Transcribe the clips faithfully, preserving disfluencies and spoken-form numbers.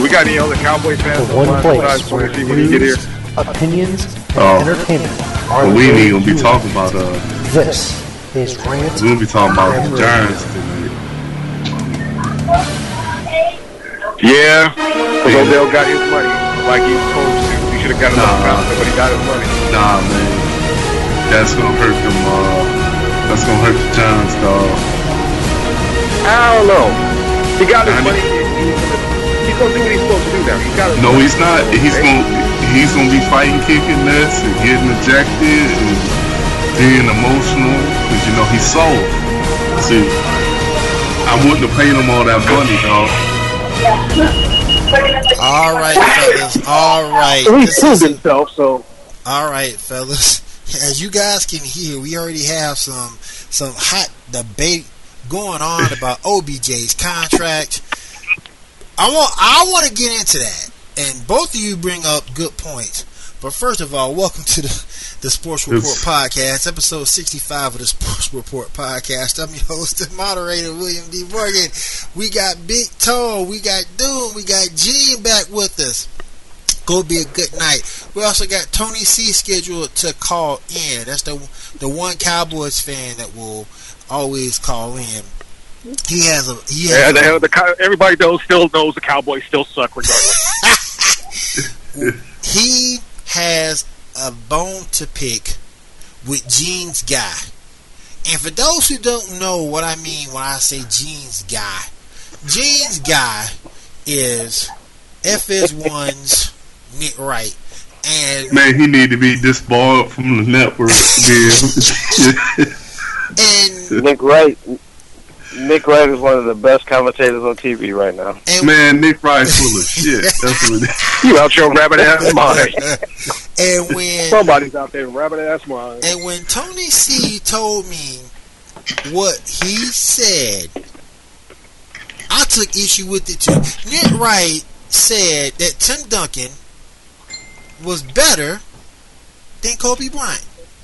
got any other Cowboy fans? The one place where news, opinions, and oh. entertainment are well, we ain't gonna be talking about uh. This is Rant. We're gonna be talking about the Giants tonight. Yeah, because Odell got his money like he was supposed to. He should have got it nah, out, but he got his money. Nah, man, that's gonna hurt them. Uh, that's gonna hurt the Giants, dog. I don't know. He got his I money. He's gonna, he's gonna do what he's supposed to do now. He got his no, money. he's not. He's gonna he's gonna be fighting, kicking this, and getting ejected, and being emotional because you know he's soft. See, I wouldn't have paid him all that money, dog. All right, fellas. All right. He proved himself, so. All right, fellas. As you guys can hear, we already have some some hot debate going on about O B J's contract. I want I want to get into that, and both of you bring up good points. But first of all, welcome to the, the Sports Report it's, Podcast, episode sixty-five of the Sports Report Podcast. I'm your host and moderator, William D. Morgan. We got Big Toe, we got Doom, we got Gene back with us. Gonna be a good night. We also got Tony C scheduled to call in. That's the the one Cowboys fan that will always call in. He has a he has yeah, a, the, the, everybody knows still knows the Cowboys still suck regardless. He has a bone to pick with Gene's guy. And for those who don't know what I mean when I say Gene's guy, Gene's guy is F S one's Nick Wright. And man, he need to be disbarred from the network. and Nick Wright Nick Wright is one of the best commentators on T V right now. Man, Nick Wright's full of shit. That's what it is. You out your rabbit ass mind. And when somebody's out there rabbit ass mind. And when Tony C told me what he said, I took issue with it too. Nick Wright said that Tim Duncan was better than Kobe Bryant.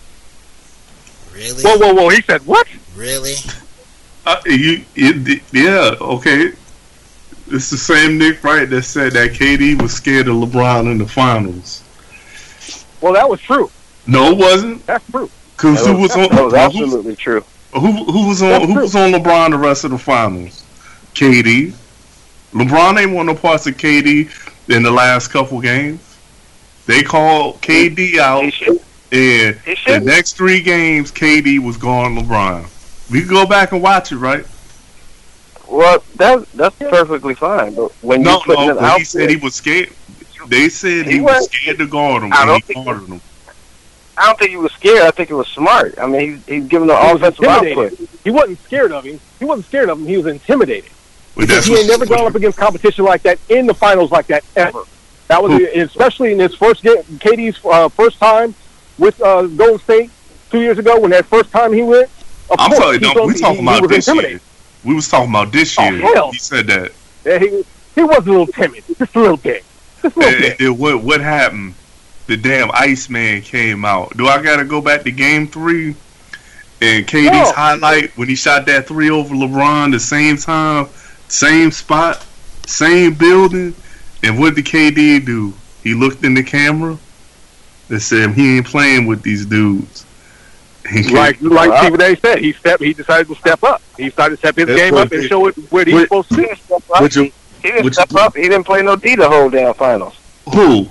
Really? Whoa, whoa, whoa! He said what? Really? Uh, you, it, yeah, okay. It's the same Nick Wright that said that K D was scared of LeBron in the finals. Well, that was true. No, it wasn't. That's true. Because who was on? That was absolutely who, true. Who who was on? That's who true. was on LeBron the rest of the finals? K D. LeBron ain't won no parts of K D in the last couple games. They called K D out, and the next three games, K D was guarding LeBron. We can go back and watch it, right? Well, that that's perfectly fine. But when no, you put no, it out, he said he was scared. They said he, he was scared to guard him. I when don't he think guarded him. I don't think he was scared. I think it was smart. I mean, he, he's giving the he offensive output. He wasn't scared of him. He wasn't scared of him. He was intimidated. Well, because he ain't never gone up against competition like that in the finals like that ever. That was a, especially in his first game, K D's uh, first time with uh, Golden State two years ago when that first time he went. Of I'm course, sorry, no, we talking he, about he this year. We was talking about this year. Oh, hell. He said that. Yeah, he he was a little timid, just a little bit, just a little and, bit. And what what happened? The damn Iceman came out. Do I gotta go back to Game Three and K D's no. highlight when he shot that three over LeBron the same time, same spot, same building? And what did K D do? He looked in the camera and said he ain't playing with these dudes. Like like wow. Stephen A. said, he stepped. He decided to step up. He decided to step his That's game up and it, show it where he's supposed to be. Would you, he didn't step you, up. He didn't play no D the whole damn finals. Who?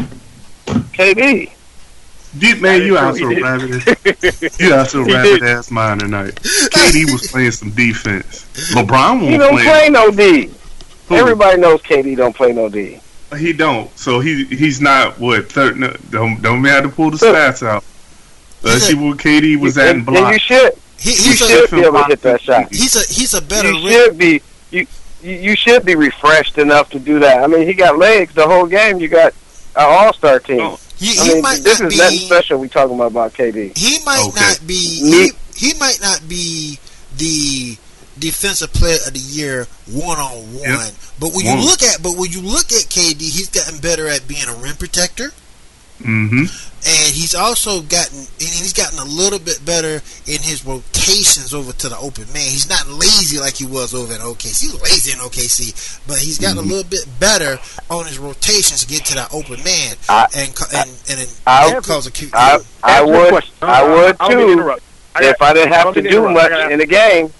K D. Deep man, you out so rabbit ass. You out so rabbit ass mind tonight. K D was playing some defense. LeBron won't He don't play, play no D. Who? Everybody knows K D don't play no D. He don't. So he he's not what third. No, don't don't have to pull the stats out. Let's see what K D was at in block. And you should. He, you he's should a, be able to hit that shot. He's a he's a better. You should be you you should be refreshed enough to do that. I mean, he got legs the whole game. You got an all-star team. Oh. He, I he mean, might this not is be, nothing special. We talking about, about K D. He might okay. not be. He, he might not be the defensive player of the year one on one. But when one. you look at but when you look at K D, he's gotten better at being a rim protector. Mm-hmm. And he's also gotten, and he's gotten a little bit better in his rotations over to the open man. He's not lazy like he was over in O K C. He was lazy in O K C, but he's gotten mm-hmm. a little bit better on his rotations to get to that open man I, and and and, and I, cause a Q. I, I, I would, I would I don't mean to too. interrupt. I If I didn't have to do much in the game.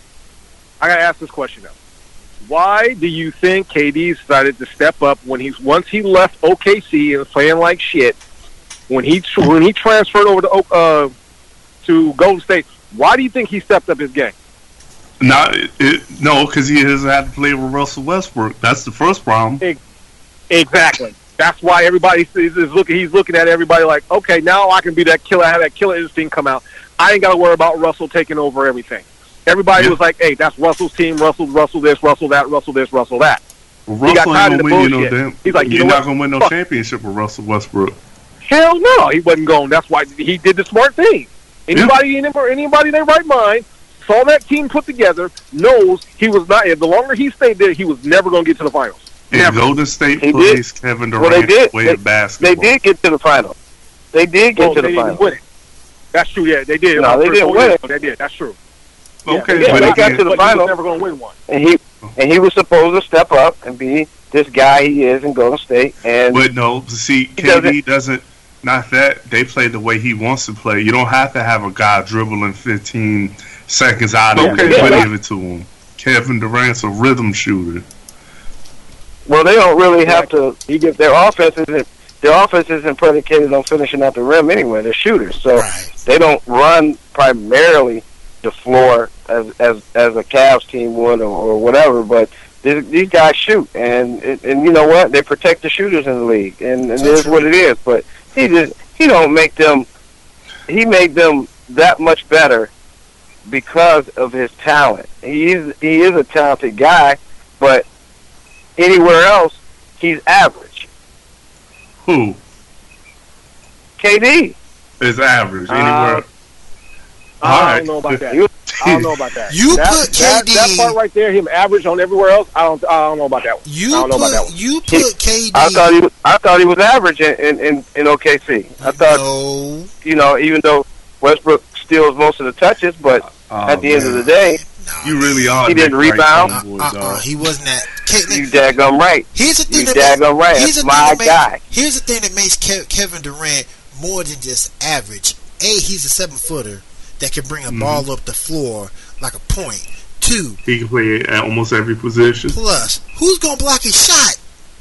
I gotta ask this question now. Why do you think K D decided to step up when he's once he left O K C and was playing like shit? When he when he transferred over to uh, to Golden State, why do you think he stepped up his game? Not it, no, because he has had to play with Russell Westbrook. That's the first problem. Exactly. That's why everybody is looking. He's looking at everybody like, okay, now I can be that killer. Have that killer instinct come out. I ain't got to worry about Russell taking over everything. Everybody yeah. was like, hey, that's Russell's team. Russell, Russell this, Russell that, Russell this, Russell that. Well, he got Russell tired ain't of the gonna win you bullshit. no damn. He's like, you you're know not what? gonna win no Fuck. championship with Russell Westbrook. Hell no, he wasn't going. That's why he did the smart thing. Anybody, yeah. in, anybody in their right mind saw that team put together, knows he was not. The longer he stayed there, he was never going to get to the finals. And Never. Golden State He plays did. Kevin Durant Well, they did. way They, of basketball. they did get to the final. They did get Well, to they the didn't final. win it. That's true. Yeah, they did. No, About they three, didn't four win years it. ago, They did. That's true. Okay, yeah, but they they got to the but he was final. never going to win one. And he and he was supposed to step up and be this guy he is in Golden State. And But no, see, K D doesn't- doesn't. Not that they play the way he wants to play. You don't have to have a guy dribbling fifteen seconds out of Okay, it yeah. and give it to him. Kevin Durant's a rhythm shooter. well, they don't really have to. He gets Their offense isn't. Their offense isn't predicated on finishing at the rim anyway. They're shooters, so Right. they don't run primarily the floor as as as a Cavs team would or, or whatever. But these, these guys shoot, and and you know what? They protect the shooters in the league, and, and it is what it is. But he just he don't make them. He made them that much better because of his talent. He is he is a talented guy, but anywhere else he's average. Who K D. is average Uh, anywhere? I don't know about that. You- I don't know about that. You that, put that, K D that part right there, him average on everywhere else. I don't. I don't know about that one. You I don't know about that put one. you put K D. I thought he was, I thought he was average in, in, in, in O K C. I thought no, you know even though Westbrook steals most of the touches, but Oh, at the end of man. the day, no, You really are. He didn't Nick rebound. Wright, homeboy, Uh, uh, dog. he wasn't that. K, you daggum right. here's the thing You that daggum right. Here's That's the my thing that makes, guy. Here's the thing that makes Ke- Kevin Durant more than just average. A, he's a seven footer that can bring a Mhm. ball up the floor like a point. Two, He can play at almost every position. plus, who's gonna block his shot?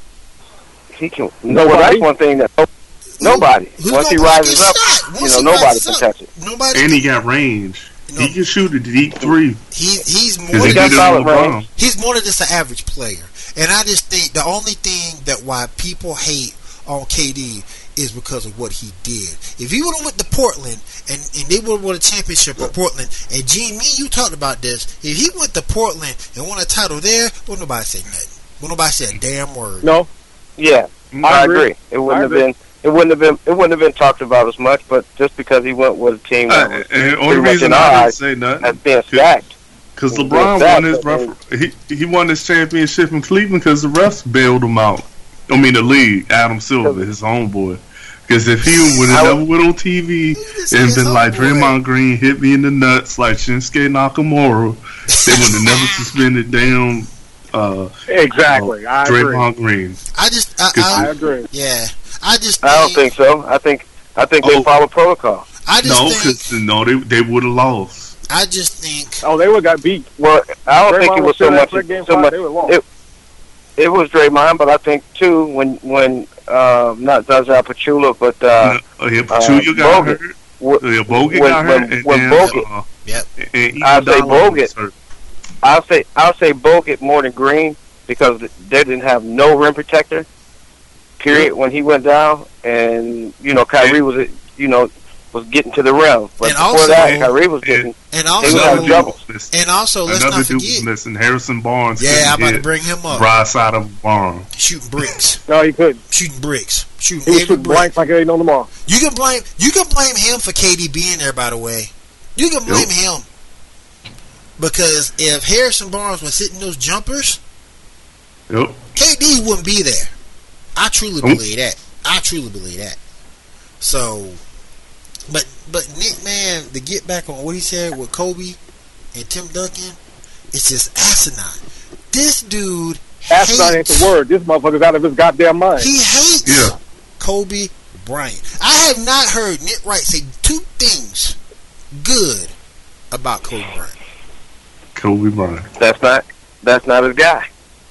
He can. No, well, that's one thing that nobody. Who's Once he gonna block rises his up, shot? you Once know he nobody rises can up, touch it. Nobody. And he got range. No. He can shoot a deep three. He he's more Because he he got did it solid on LeBron. range. he's more than just an average player. And I just think the only thing that why people hate on K D is because of what he did. If he would have went to Portland and, and they would have won a championship in Portland, and Gene, me, you talked about this. If he went to Portland and won a title there, would nobody say nothing. Would nobody say a damn word. No, Yeah, I I agree. agree. It wouldn't I have agree. been. It wouldn't have been. It wouldn't have been talked about as much. But just because he went with a team that Uh, was and the only pretty much reason in I our didn't eyes say as nothing being stacked. because Being LeBron stacked, won his but refer- he he won his championship in Cleveland because the refs bailed him out. I mean the league, Adam Silver, his homeboy. Because if he would I have would- never went on T V This and is been like homeboy. Draymond Green hit me in the nuts like Shinsuke Nakamura, they would have never suspended damn uh, exactly. I agree. Draymond Green. I just, I, I I, agree. yeah, I just. I don't think so. I think. I think Oh. they follow protocol. I just No, think. because no, they they would have lost. I just think. Oh, they would got beat. Well, I don't think Draymond it was was so still much. that game So five, much. they would lost. It, it was Draymond, but I think too when when um, not Zaza Pachulia, but uh, Uh, yeah, Pachulia got Bogut. hurt. w- Yeah, Bogut when- got when- hurt. and when then, Bogut- uh, Yep. and I'll say Iguodala Bogut. was hurt. I'll say I'll say Bogut more than Green because they didn't have no rim protector. Period. When he went down, and you know Kyrie was you know was getting to the rim, but And before also- that Kyrie was getting. And They was also, having trouble. and also, let's Another not dude was forget. missing. Harrison Barnes. Yeah, couldn't I'm about to hit bring him up. right side of the barn. Shooting bricks, No, he couldn't. shooting bricks, shooting He was every shooting brick. blanks like it ain't no tomorrow. You can blame you can blame him for K D being there. By the way, you can blame Yep. him because if Harrison Barnes was hitting those jumpers, Yep. K D wouldn't be there. I truly Nope. believe that. I truly believe that. So, but but Nick, man, to get back on what he said with Kobe and Tim Duncan, it's just asinine. This dude Astronaut ain't the word. This motherfucker's out of his goddamn mind. He hates Yeah. Kobe Bryant. I have not heard Nick Wright say two things good about Kobe Bryant. Kobe Bryant. That's not that's not his guy.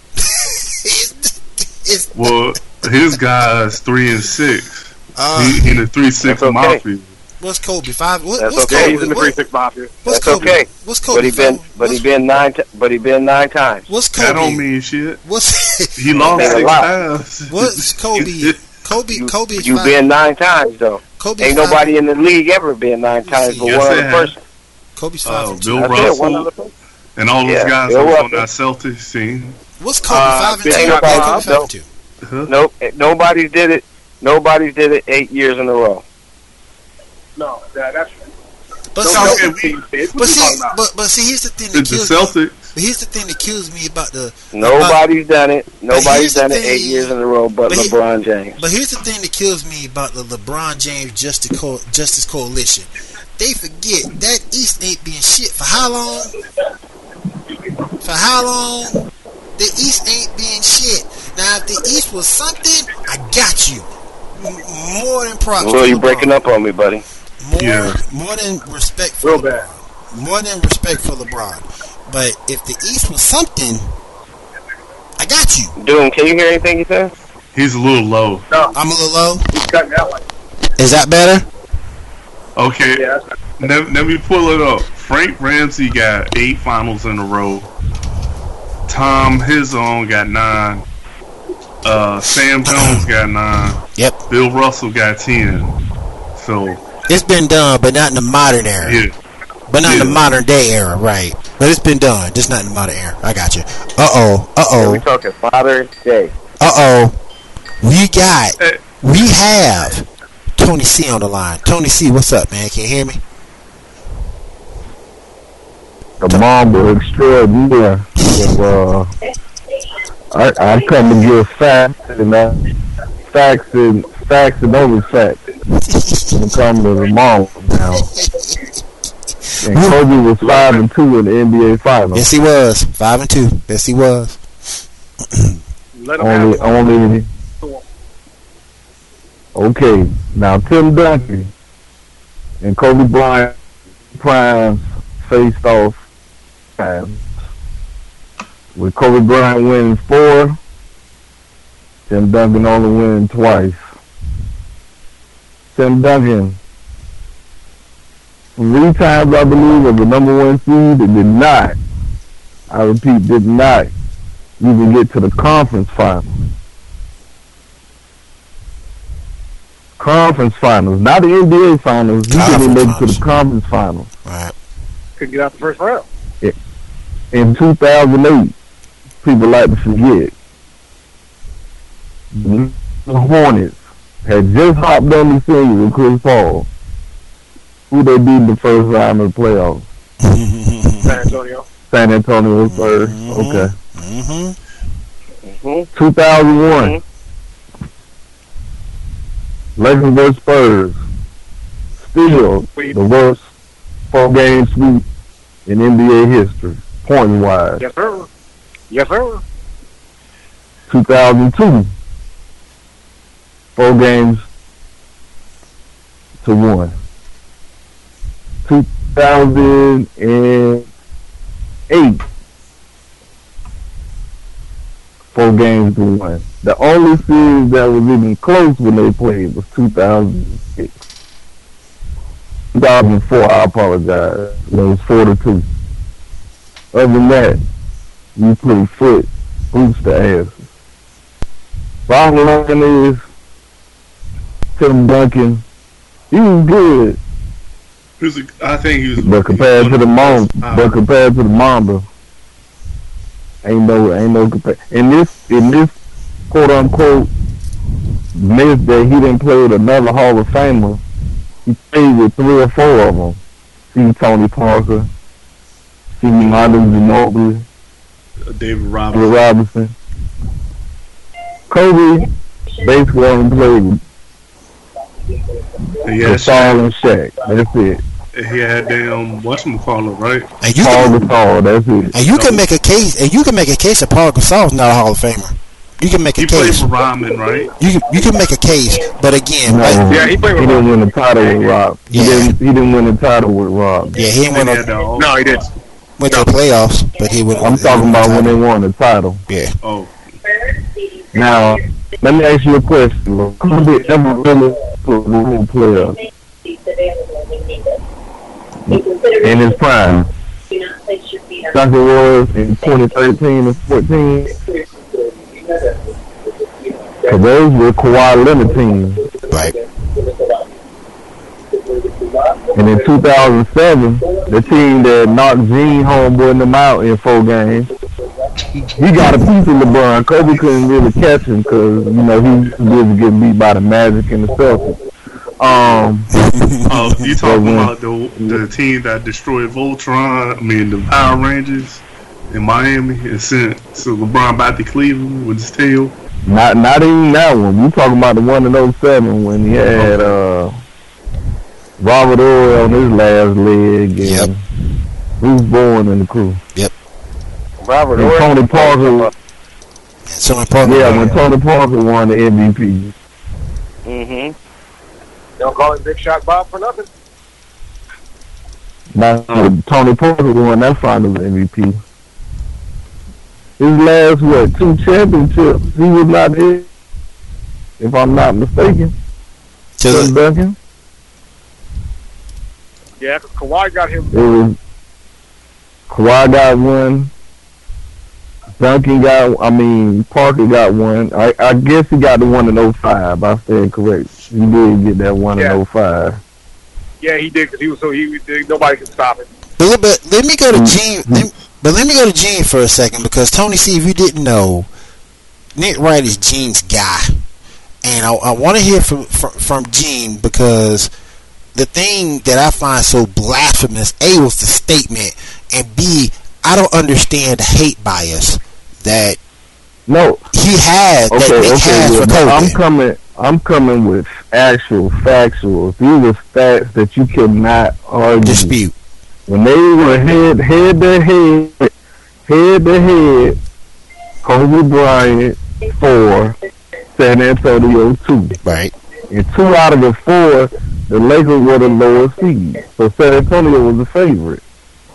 it's, it's, Well, his guy's three and six. uh, he, he in the three six That's okay. mafia. what's Kobe? Five? What, That's what's okay. Kobe? He's in the What- three six mafia. What's That's Kobe? okay. What's Kobe? But he been found? but he What's- been nine t- but he been nine times. What's Kobe? That don't mean shit. What's He lost That's a six lot. times. what's Kobe? Kobe. You, Kobe. is you five- been nine times though. Kobe's Ain't five- nobody in the league ever been nine times but Yes, one they other have. person. Kobe's five. Uh, and Bill two. That's it, one Russell other person. and all those Yeah, guys Bill that was on Russell. that Celtics team. What's Kobe? Uh, five and two. ain't Yeah, nobody- Kobe five no. and two. Huh? Nope. Nobody's did it. Nobody's did it eight years in a row. No, that, that's But no, see, okay, we, but see, but, but see, here's the thing that It's the kills me. Celtics. But here's the thing that kills me about the. Nobody's done it. here's Nobody's the done it thing- eight years in a row but but he- LeBron James. But here's the thing that kills me about the LeBron James Justice Co- Justice Coalition. They forget that East ain't been shit for how long? For how long? The East ain't been shit. Now, if the East was something, I got you. M- more than props. Well, to you LeBron. breaking up on me, buddy. More, Yeah. more than respect for Real LeBron. bad. More than respect for LeBron. But if the East was something, I got you. Doom, can you hear anything you said? He's a little low. no, I'm a little low. he's cutting out like Is that better? Okay, yeah. That's, let, let me pull it up. Frank Ramsey got eight finals in a row. Tom Hizon got nine. Uh, Sam Jones got nine. Yep. Bill Russell got ten. So It's been done, but not in the modern era. yeah, But not in the Yeah. modern day era, right? But it's been done, just not in the modern era. I got you. Uh oh. Uh We oh. talking modern day. Uh oh. We got. Hey. We have Tony C on the line. Tony C, what's up, man? Can you hear me? The Mamba extraordinaire. So, uh, I, I come to give facts and uh, facts and facts and only facts when it comes to the Mamba now. And Kobe was five and two in the N B A Finals. Yes, he was five and two. Yes, he was. let him Only, have it. only. Okay, now Tim Duncan and Kobe Bryant primes faced off times. With Kobe Bryant winning four, Tim Duncan only winning twice. Tim Duncan, three times I believe, was the number one seed and did not, I repeat, did not even get to the conference finals. Conference finals, not the N B A finals. He Conference didn't make it to finals. the conference finals. Right. Could get out the first round. In two thousand eight, people like to forget, the Hornets had just hopped on the scene with Chris Paul. Who they beat in the first round of the playoffs? San Antonio. San Antonio was third. Okay. Mm-hmm. Mm-hmm. two thousand one. Lakers versus Spurs. Still the worst four-game sweep in N B A history, point-wise. Yes, sir. Yes, sir. two thousand two. Four games to one. two thousand eight. Four games to one. The only series that was even close when they played was two thousand six. two thousand four, I apologize. It was four to two. Other than that, you put foot, boots to asses. Bottom line is, Tim Duncan, he was good, he was a, I think he was. but compared to the Mamba, Wow. but compared to the Mamba, ain't no, ain't no compare. In this, in this quote unquote myth that he didn't play with another Hall of Famer, he played with three or four of them. See Tony Parker, see Martin Ginobili, David Bill Robinson. Robinson. Kobe basically only played with Yeah, Gasol and Shaq. That's it. he had damn whatchamacallit, right? And you Paul can, Gasol, that's it. and you can make a case, and you can make a case that Paul Gasol's not a Hall of Famer. You can make a He played case. for Rodman, right? You can you can make a case, but again, No, like, Yeah, he played with he didn't Rob. win the title with Rob. He Yeah. didn't. He didn't win the title with Rob. yeah, he didn't And win he had a, the all- No, he didn't. went to the playoffs, but he went. I'm talking about when they won the title. Yeah. Oh, Now, let me ask you a question. Look. Who did ever really put a role player in his prime? Like it was in twenty thirteen and fourteen. Cause those were Kawhi Leonard teams. Right. And in two thousand seven, the team that knocked Gene Homeboy and them out in four games, he got a piece of LeBron. Kobe couldn't really catch him because, you know, he was getting beat by the Magic and the Celtics. Um, oh, you talking when- about the the team that destroyed Voltron? I mean, the Power Rangers in Miami and sent so LeBron back to Cleveland with his tail. not not even that one. We talking about the one in oh seven when he had uh, Robert Ory on his last leg and Yep. he was born in the crew. Robert And Ory. Tony Parker, So important. yeah, when Tony Parker won the M V P. Mm-hmm. Don't call him Big Shot Bob for nothing. Now, Tony Parker won that Finals M V P. His last, what, two championships, he was not here, if I'm not mistaken. To Tim the, Duncan. Yeah, 'cause Kawhi got him. It was, Kawhi got one. Duncan got, I mean, Parker got one. I, I guess he got the one in oh five, I stand correct. He did get that one Yeah. in oh five. Yeah, he did because he was so he nobody could stop him. but, let- but let me go to Gene. Mm-hmm. Let, but let me go to Gene for a second because Tony C, if you didn't know, Nick Wright is Gene's guy, and I, I want to hear from, from from Gene because the thing that I find so blasphemous, A, was the statement, and B, I don't understand the hate bias that No, he had, that okay, Nick okay, has yeah, for but I'm Kobe. coming. I'm coming with actual factuals. These are facts that you cannot argue. Dispute. When they were head head to head, head to head, Kobe Bryant four, San Antonio two. Right. And two out of the four, the Lakers were the lowest seed. So San Antonio was the favorite.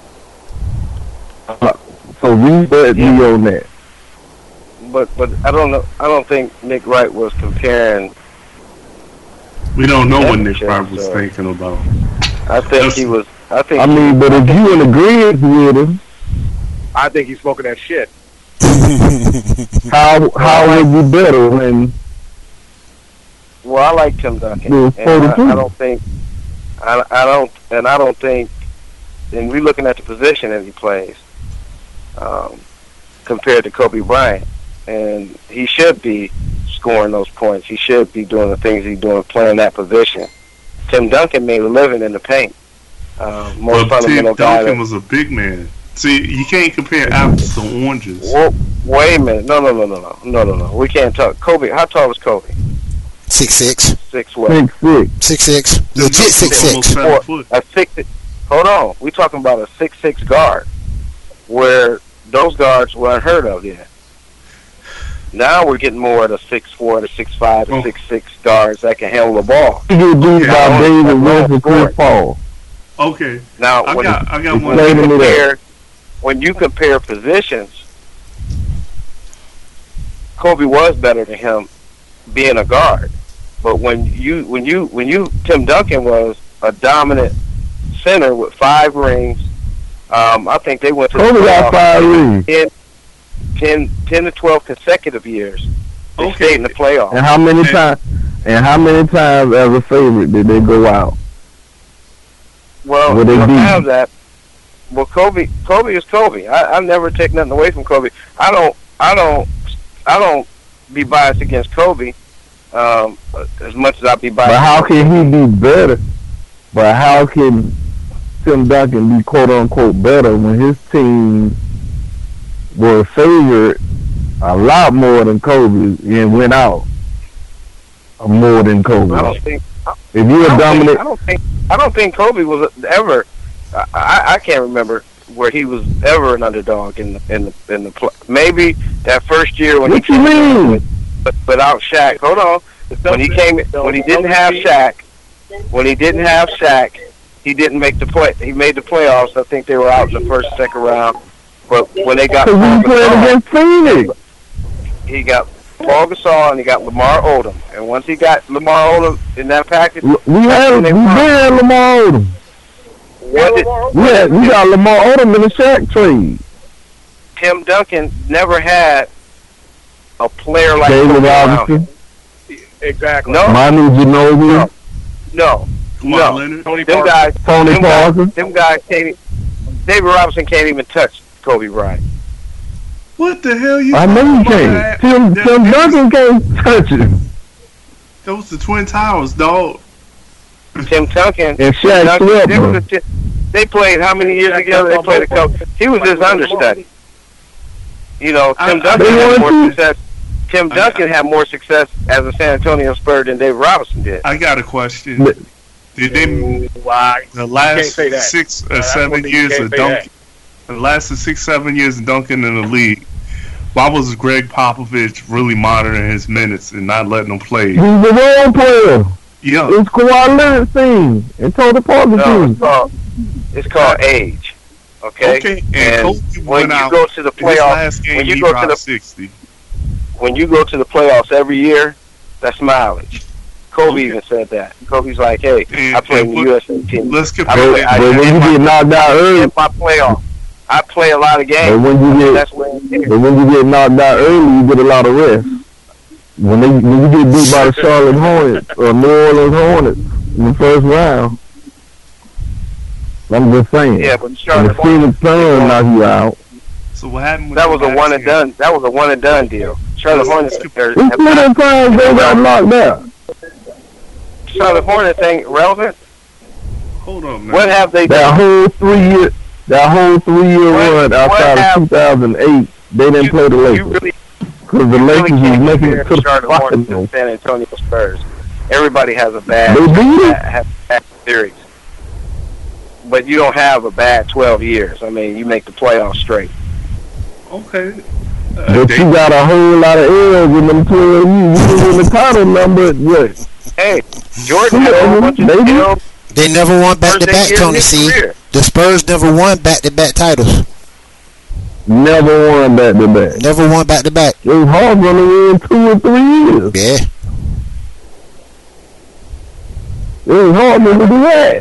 Uh, so read that Yeah. me on that. But but I don't know. I don't think Nick Wright was comparing. We don't know what Nick Championship, Wright was so- thinking about. I think he was. I think. I mean, but if you in agreement with him, I think he's smoking that shit. how how would you better when Well, I like Tim Duncan, Yeah, and I, forty-two. I don't think. I, I don't, and I don't think. And we're looking at the position that he plays, um, compared to Kobe Bryant, and he should be scoring those points. He should be doing the things he's doing, playing that position. Tim Duncan made a living in the paint. Uh, most But Tim fundamental guy. Duncan That, was a big man. See, you can't compare apples to oranges. Whoa, wait a minute! No, no, no, no, no, no, no, no. We can't talk. Kobe. How tall was Kobe? Six six. Six what? six six? Six six. Legit six Almost six. seven Four. foot. A six. Hold on. We're talking about a six six guard, where those guards were unheard of then. Now we're getting more of the six four, the six five, the Oh. six six guards that can handle the ball. He get beat Yeah, by I David don't- I West don't and Chris score it. Paul. Okay, Now I when, got, I got Explain one. when to you me that. compare when you compare positions, Kobe was better than him being a guard. But when you when you when you Tim Duncan was a dominant center with five rings. Um, I think they went to the Kobe got playoffs five rings. ten, ten, ten to twelve consecutive years. They Okay. stayed in the playoffs. And how many And- times? And how many times as a favorite did they go out? Well, Well, they you don't beat have you. that. Well, Kobe, Kobe is Kobe. I, I never take nothing away from Kobe. I don't, I don't, I don't be biased against Kobe um, as much as I be biased. But how against can he be better? But how can Tim Duncan be quote unquote better when his team were favored a lot more than Kobe and went out more than Kobe? I don't think. If you're I a don't think, dominant, I don't think. I don't think Kobe was ever. I, I can't remember where he was ever an underdog in the in the in the play. Maybe that first year when what he you came mean? with, but without Shaq. Hold on. When he came, when he didn't have Shaq, when he didn't have Shaq, he didn't make the play. He made the playoffs. I think they were out in the first, second round. But when they got Because Paul he played Gasol, against Phoenix. he got Paul Gasol and he got Lamar Odom. And once he got Lamar Odom in that package, L- We had we they did won. have Lamar Odom. What did, We had, we got Lamar Odom in the Shaq trade. Tim Duncan never had a player like David Kobe around him. Robinson, Exactly. No, Manu Ginobili, no, Kawhi no. Leonard. Tony Them Parker. guys, Tony them guys, Parker. them guys can't. e- David Robinson can't even touch Kobe Bryant. What the hell you? I know you talking can't. about? Tim, That- Tim that- Duncan can't touch him. That was the Twin Towers, dog. Tim Duncan. And Shaq Duncan swept they, was him. a, they played how many years together? They played a couple. He was his understudy. You know, Tim I- Duncan They had won more too. success. Tim I- Duncan had more success as a San Antonio Spur than David Robinson did. I got a question. But- Did they Why? the can't last say that. six or That's seven one thing you years can't of say Duncan? The last six seven years of Duncan in the league. Why was Greg Popovich really monitoring his minutes and not letting him play? He's the role player. Yeah, It's Kawhi Leonard's team and Tony Parker's No, it's team. called it's called age. Okay. okay. And, And Kobe when went you out go to the in his playoffs, last game. when you he go to dropped the sixty. when you go to the playoffs every year, that's mileage. Kobe even said that. Kobe's like, hey, And- I play and in the what- U S A team. Let's I compare play- that. I- But when you get knocked out early, In my playoff, I play a lot of but games. when you get That's when you but when you get knocked out early, you get a lot of rest. When they when you get beat by the Charlotte Hornets or New Orleans Hornets in the first round, I'm just saying. Yeah, but When the Charlotte Phoenix Suns knock you out, So what happened? With that the was a last one and game? done. That was a one and done deal. Charlotte Hornets, are- it's have plenty not, of times they got knocked out. Charlotte Hornets ain't relevant. Hold on, man. What have they That done? whole three year, that whole three year What- run what outside have- of two thousand eight, they didn't You- play the You Lakers really, because the you Lakers really was can't making compare it to the Charlotte Hornets finals. and San Antonio Spurs. Everybody has a bad, They beat it. bad, have bad series, but you don't have a bad twelve years. I mean, you make the playoffs straight. Okay. Uh, But they- you got a whole lot of L's in them twelve years. You didn't win the title number. What? Hey, Jordan had a whole bunch of Maybe. L's They never won back first to eight back, years of Tony his C. career. The Spurs never won back to back titles. Never won back to back. Never won back to back. It was hard for them to win two or three years. Yeah. It was hard for them to do that.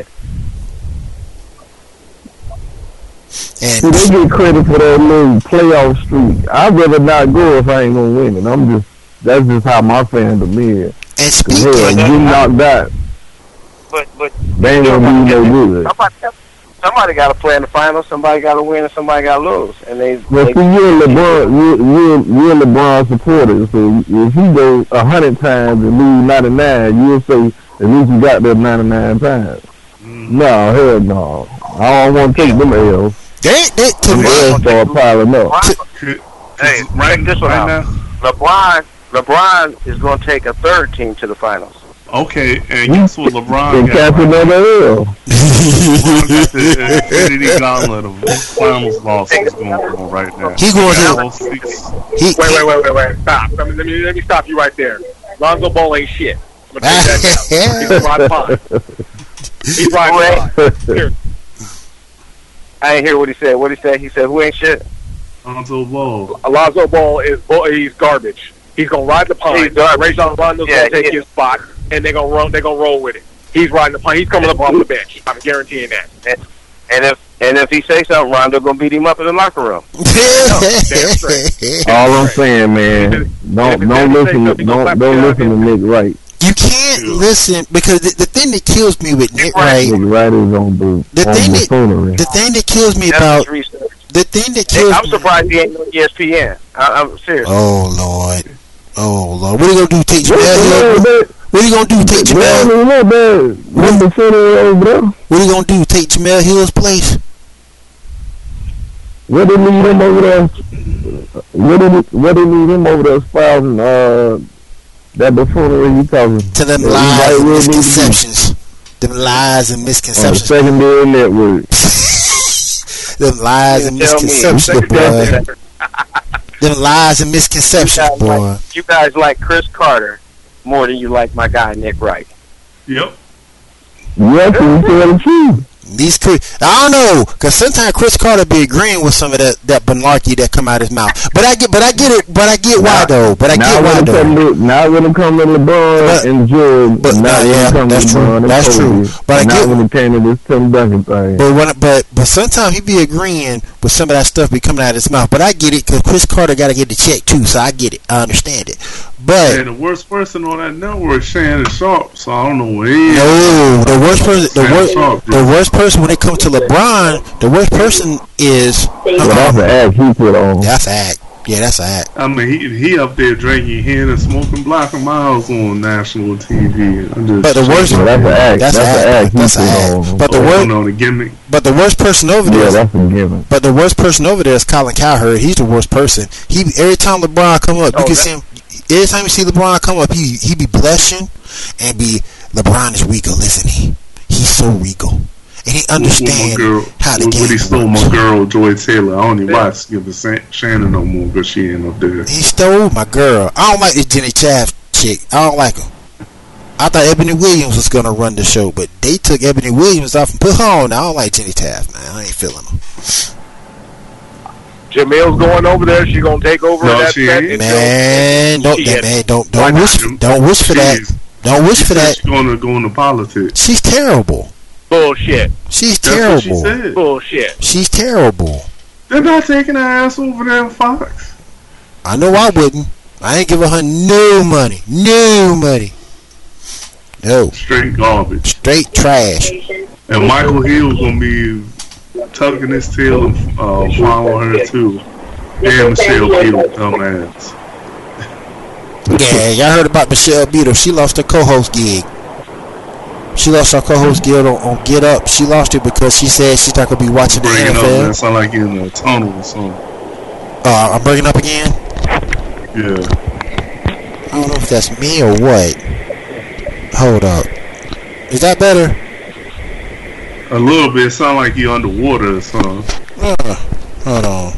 See, And they get credit for that little playoff streak. I'd rather not go if I ain't gonna win it. I'm just that's just how my fandom is. and 'Cause hell, speaking, you knocked out, But but they ain't gonna be no good. somebody, somebody got to play in the finals. Somebody got to win, and somebody got to lose. And they, Well, they see, you're a LeBron, you're, you're, you're a LeBron supporter, so if he goes a hundred times and lose ninety-nine, you'll say at least you got there ninety-nine times. No, hell no. I don't want to take them L's. they, they, to Them me, L's start piling up. LeBron, hey, right, check this one right out. now. LeBron LeBron is going to take a third team to the finals. Okay, and guess what LeBron And got? catch another L. LeBron got the Infinity Gauntlet of finals losses going on right now. He going to- All six- he, Wait, wait, wait, wait, wait. Stop. Let me, let me, let me stop you right there. Lonzo Ball ain't shit. I'm gonna take that down. He's riding fine. He's riding fine. Here. I ain't hear what he said. What he said? He said, "Who ain't shit?" Lonzo Ball. Alonzo Ball is he's garbage. He's gonna ride the pine. He's garbage. Rajon Rondo's Yeah, gonna take yeah. his spot, and they're gonna run. They're gonna roll with it. He's riding the pine. He's coming up off the bench. I'm guaranteeing that. And if and if he say something, Rondo gonna beat him up in the locker room. All I'm saying, man, don't don't listen, to, don't don't listen to Nick Wright. You can't listen because the, the thing that kills me with Nick Wright, Nick Wright is on the The on thing that- buffoonery. the thing that kills me That's about his research. the thing that Hey, kills I'm me. surprised he ain't on E S P N. I, I'm serious. Oh Lord, oh Lord, what are you gonna do? Take What's Jamel the Hill? matter, What are you gonna do? Take man? Jamel? Man, look, man. What's the center over there? What are you gonna do? Take Jamel Hill's place? Where they need him over there? Where they where they need him over there spouting uh that buffoonery you talking? To them Yeah, lies he and right where he need to be. misconceptions. Them lies and On misconceptions. secondary network. Them lies and misconceptions, boy. Them lies and misconceptions, you guys boy. Like, you guys like Chris Carter more than you like my guy Nick Wright. Yep. Yes, you tell the truth. These Chris, I don't know, cause sometimes Chris Carter be agreeing with some of that that malarkey that come out his mouth. But I get, but I get it, but I get why though. But I Now get why when it though. come to, now when it comes to LeBron But- and George, but- now yeah, when it comes that's to true. LeBron and That's true. Kobe, But I now get- when it came to this Tim Duncan thing. But when, but but sometimes he be agreeing with some of that stuff be coming out of his mouth. But I get it, cause Chris Carter got to get the check too, so I get it, I understand it. But And the worst person on that network is Shannon Sharp, so I don't know where he is. no, the worst person, the Shannon worst, Sharp, the worst person when it comes to LeBron, the worst person is. Well, that's an act he put on. That's a act. Yeah, that's a act. I mean, he he up there drinking hen and smoking Black and Miles on national T V. I'm just But the worst, Well, that's an act. that's, That's an an act. act he That's an put act. on. But the oh, worst, no, the gimmick. but the worst person over there. Yeah, is- that's a given. But the worst person over there is Colin Cowherd. He's the worst person. He every time LeBron come up, you Oh, can that- see him. Every time you see LeBron come up, he he be blushing and be LeBron is regal, isn't he? He's so regal, and he understands how the When game he stole works. my girl, Joy Taylor. I don't even watch Skip the Shannon no more because she ain't up there. He stole my girl. I don't like this Jenny Chaff chick. I don't like her. I thought Ebony Williams was gonna run the show, but they took Ebony Williams off and put her on. I don't like Jenny Taft, man. I ain't feeling her. Jamil's going over there. She gonna take over No, that she set. ain't. Man, don't Shit. man, don't Why don't not? wish don't wish for that. She's- Don't wish She for said that. she's going to go into politics. She's terrible. Bullshit. She's That's what she terrible. said. Bullshit. She's terrible. They're not taking her ass over there in Fox. I know I wouldn't. I ain't giving her no money. No money. No. Straight garbage. Straight trash. And Michael Hill's going to be tucking his tail and uh, following her too. And Michelle Beadle, dumbass. Yeah, y'all heard about Michelle Beadle. She lost her co-host gig. She lost her co-host gig on, on Get Up. She lost it because she said she's not going to be watching the Bring it up, man. N F L. Sound like you're in a tunnel or something. Uh, I'm bringing up again. Yeah. I don't know if that's me or what. Hold up. Is that better? A little bit. Sound like you're underwater or something. Uh, hold on.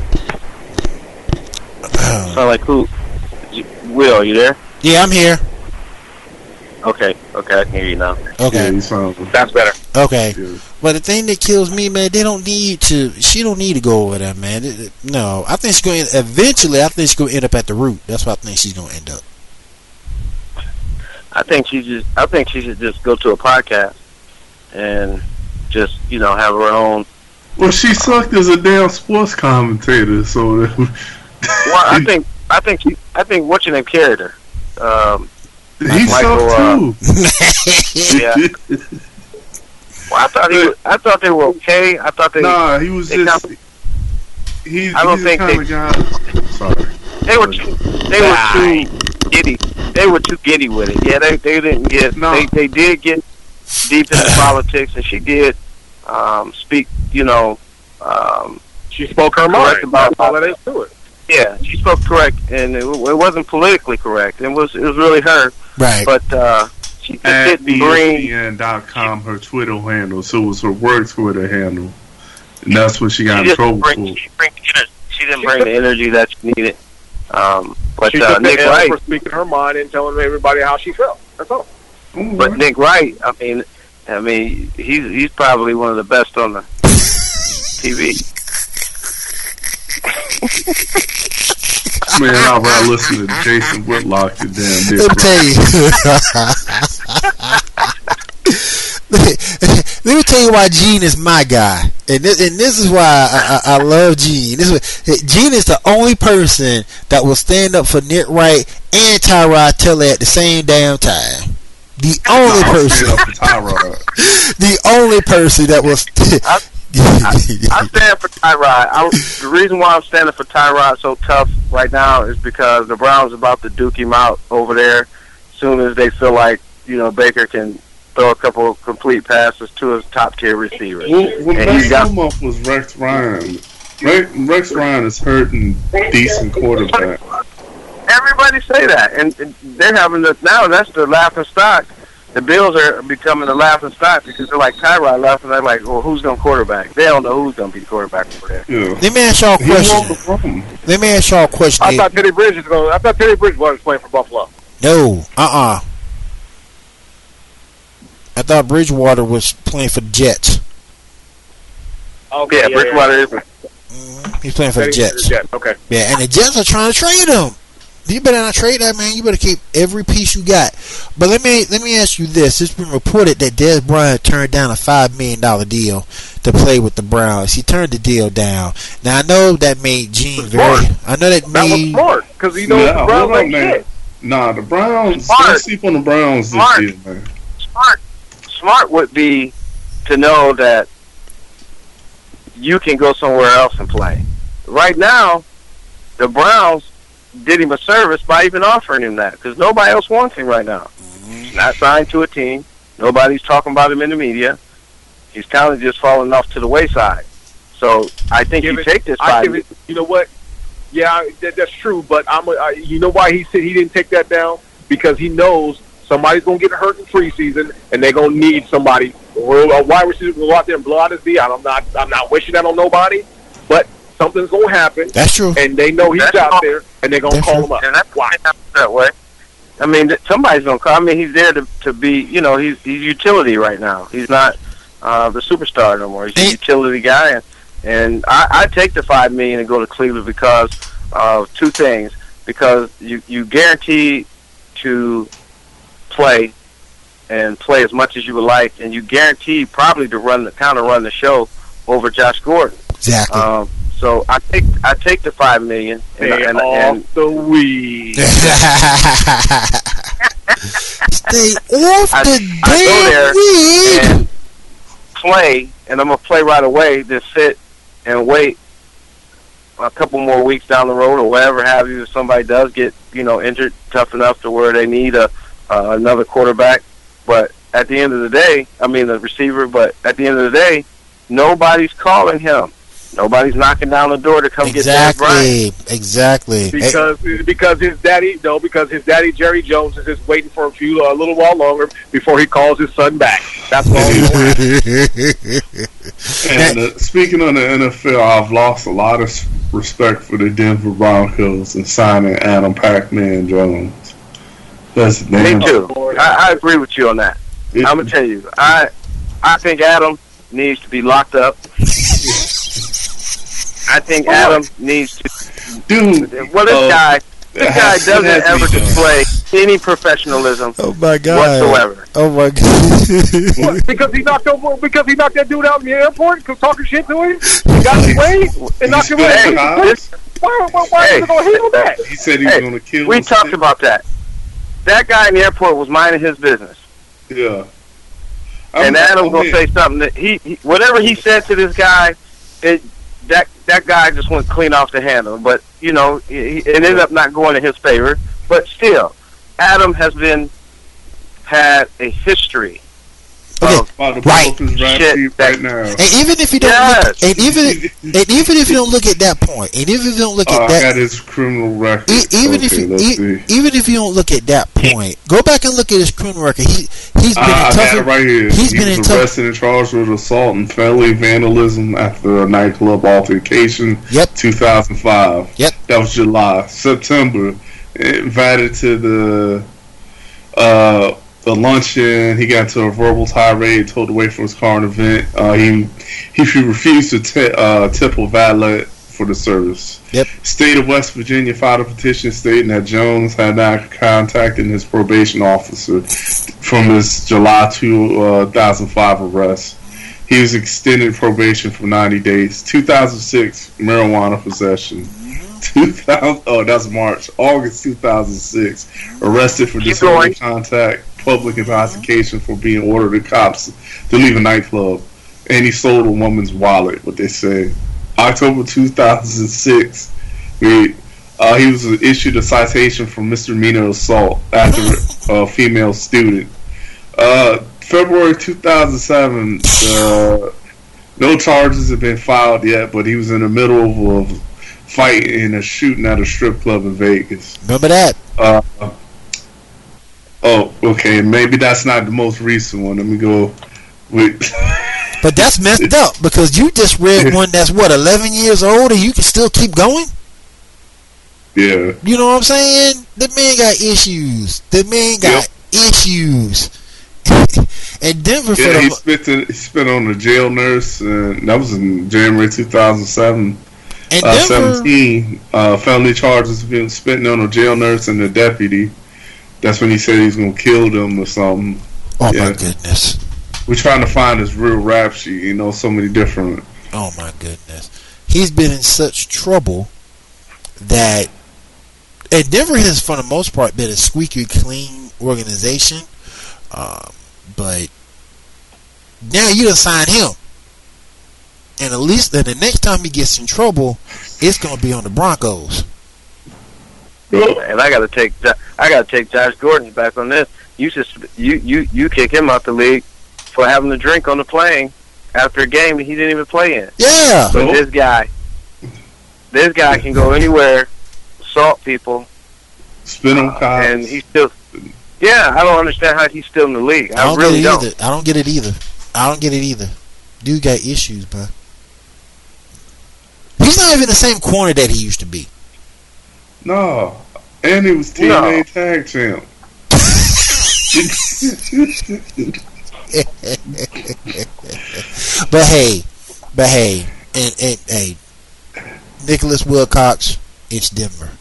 Sound like who? You- Will, you there? Yeah, I'm here. Okay, okay, I can hear you now. Yeah, Okay. you sound. That's better. Okay. Yeah. But the thing that kills me, man, they don't need to. She don't need to go over there, man. It- it- no, I think she's going. to Eventually, I think she's going to end up at the root. That's what I think she's going to end up. I think she just. I think she should just go to a podcast and just, you know, have her own. Well, she sucked as a damn sports commentator, so. Well, I think. I think. She, I think what's your name character. Um, he Michael, sucked uh, too. yeah. Well, I thought he. Was, I thought they were okay. I thought they. Nah, he was they just. kinda- He, I don't he's think the kind they- of guy. Sorry. They were. Too, they were too giddy. They were too giddy with it. Yeah, they. They didn't get. No. They. They did get deep into politics, and she did um, speak. You know. Um, She spoke her Correct mind. about- That's all it is to it. Yeah, she spoke correct, and it, it wasn't politically correct. It was it was really her, Right. but uh, she just At didn't E S bring. P N dot com, her Twitter handle, so it was her work Twitter handle, and that's what she got She in trouble didn't bring, for. she, bring the energy, she didn't bring the energy that she needed. Um, but She uh, took Nick the L Wright, for speaking her mind and telling everybody how she felt. That's all. but Nick Wright, I mean, I mean, he's he's probably one of the best on the T V. Man, I'd rather listen to Jason Whitlock than damn Dick Let me tell you. Let me tell you why Gene is my guy, and this, and this is why I, I, I love Gene. This is, Gene is the only person that will stand up for Nick Wright and Tyrod Taylor at the same damn time. The only person, the only person that will. St- I, I, I stand for Tyrod. I, the reason why I'm standing for Tyrod so tough right now is because the Browns about to duke him out over there. As soon as they feel like, you know, Baker can throw a couple of complete passes to his top tier receivers. Well, well And best he's got- come up was Rex Ryan. Rex, Rex Ryan is hurting decent quarterback. Everybody say that, and, and they're having the now. That's the laughing stock the Bills are becoming the laughing stock because they're like Tyrod laughing. They're like, well, who's going to quarterback? They don't know who's going to be the quarterback over there. Yeah. Let me ask y'all a question. Let me ask y'all a question. I thought Teddy Bridges was going. I thought Teddy Bridgewater was playing for Buffalo. No, uh, uh I thought Bridgewater was playing for the Jets. Okay, yeah, yeah, Bridgewater yeah. is. Mm-hmm. He's playing for the Teddy Jets. Jets. Okay. Yeah, and the Jets are trying to trade him. You better not trade that, man. You better keep every piece you got. But let me let me ask you this: it's been reported that Dez Bryant turned down a five million dollar deal to play with the Browns. He turned the deal down. Now I know that made Gene very. I know that, That made. was smart because you know Nah, the Browns hold on, ain't man. shit. Nah, the Browns. Smart. Don't sleep on the Browns this Smart. year, man. Smart, smart would be to know that you can go somewhere else and play. Right now, the Browns did him a service by even offering him that because nobody else wants him right now. He's not signed to a team. Nobody's talking about him in the media. He's kind of just falling off to the wayside. So I think Give you it- take this I five. give it. You know what? Yeah, that, that's true. But I'm. a- I, you know why he said he didn't take that down? Because he knows somebody's gonna get hurt in preseason, and they're gonna need somebody. Or a wide receiver will go out there and blow out his knee. I'm not. I'm not wishing that on nobody, but something's gonna happen, That's true. and they know he's That's out all- there, and they're gonna That's call true. him up. And that's why it happens that way. I mean, th- somebody's gonna call. I mean, he's there to to be. You know, he's he's utility right now. He's not uh, the superstar no more. He's a Hey. utility guy, and and I, I take the five million and go to Cleveland because of two things. Because you you guarantee to play and play as much as you would like, and you guarantee probably to run the kind of run the show over Josh Gordon. Exactly. Um, so I take I take the five million and, Stay and, off and the weed. Stay off I- the I go there damn weed. and play, and I'm gonna play right away. Then sit and wait a couple more weeks down the road, or whatever have you. If somebody does get you know injured, tough enough to where they need a uh, another quarterback, but at the end of the day, I mean the receiver. But at the end of the day, nobody's calling him. Nobody's knocking down the door to come get Dez Bryant. Exactly. Exactly. Because because his daddy no because his daddy Jerry Jones is just waiting for a few a little while longer before he calls his son back. That's all. And uh, speaking of the N F L, I've lost a lot of respect for the Denver Broncos and signing Adam Pac-Man Jones. That's Me damn. too. I, I agree with you on that. It- I'm gonna tell you, I I think Adam needs to be locked up. I think Adam needs to. Dude, Well, this uh, guy, this it guy has- it doesn't has to ever be done. display any professionalism Oh my god. whatsoever. Oh my god. What, because he knocked over because he knocked that dude out in the airport because talking shit to him. He got his way and knocked him Hey, out. this- Why, why, why Hey. is he gonna handle that? He said he was Hey, going to kill We him. talked about that. That guy in the airport was minding his business, Yeah. and I'm- Adam's I'm gonna in. say something that he, he, whatever he said to this guy, it that that guy just went clean off the handle. But you know, he, it ended up not going in his favor. But still, Adam has been had a history Okay. of About to pull Right. up his rap Shit, sheet that- right now. And even if you don't Yes. look, and even and even if you don't look at that point, and even if you don't look Oh, at I that, got his criminal record. E- even if Okay, you, let's e- see. even if you don't look at that point, go back and look at his criminal record. He he's been I, I in got it tough. right here. he's he been in was tough- arrested and charged with assault and felony vandalism after a nightclub altercation. Yep. two thousand five. Yep. That was July. September, invited to the uh, the luncheon. He got into a verbal tirade, told away from his car in an event. Uh, he he refused to t- uh, tip a valet for the service. Yep. State of West Virginia filed a petition stating that Jones had not contacted his probation officer from his July two thousand five arrest. He was extended probation for ninety days. two thousand six, marijuana possession. two thousand, oh, that's March. August two thousand six, arrested for Keep disorderly going. contact, public intoxication for being ordered the cops to leave a nightclub. And he stole a woman's wallet, what they say. October two thousand six, we, uh, he was issued a citation for misdemeanor assault after a female student. Uh, February two thousand seven, uh, no charges have been filed yet, but he was in the middle of a fight and a shooting at a strip club in Vegas. Remember that? Uh, oh, Okay, maybe that's not the most recent one. Let me go with. But that's messed up because you just read one that's what eleven years old and you can still keep going. Yeah. You know what I'm saying? The man got issues. The man got yep. issues. And Denver for yeah, the he spit to, he spit on the jail nurse, and that was in January two thousand seven. And uh, Denver, seventeen uh, felony charges of being spitting on a jail nurse and the deputy. That's when he said he was gonna kill them or something. Oh yeah. my goodness. We're trying to find his real rap sheet. You know, so many different. Oh my goodness. He's been in such trouble that, and Denver has, for the most part, been a squeaky clean organization. Um, but now you done sign him, and at least then the next time he gets in trouble, it's gonna be on the Broncos. And I got to take I got to take Josh Gordon back on this. You just you you you kick him out the league for having a drink on the plane after a game that he didn't even play in. Yeah. But this guy, this guy can go anywhere, assault people, spin on cops, and he's still. Yeah, I don't understand how he's still in the league. I, I don't really get it don't. either. I don't get it either. I don't get it either. Dude got issues, bro. He's not even the same corner that he used to be. No, and he was T N A no. tag champ. But hey, but hey, and, and hey, Nicholas Wilcox, it's Denver,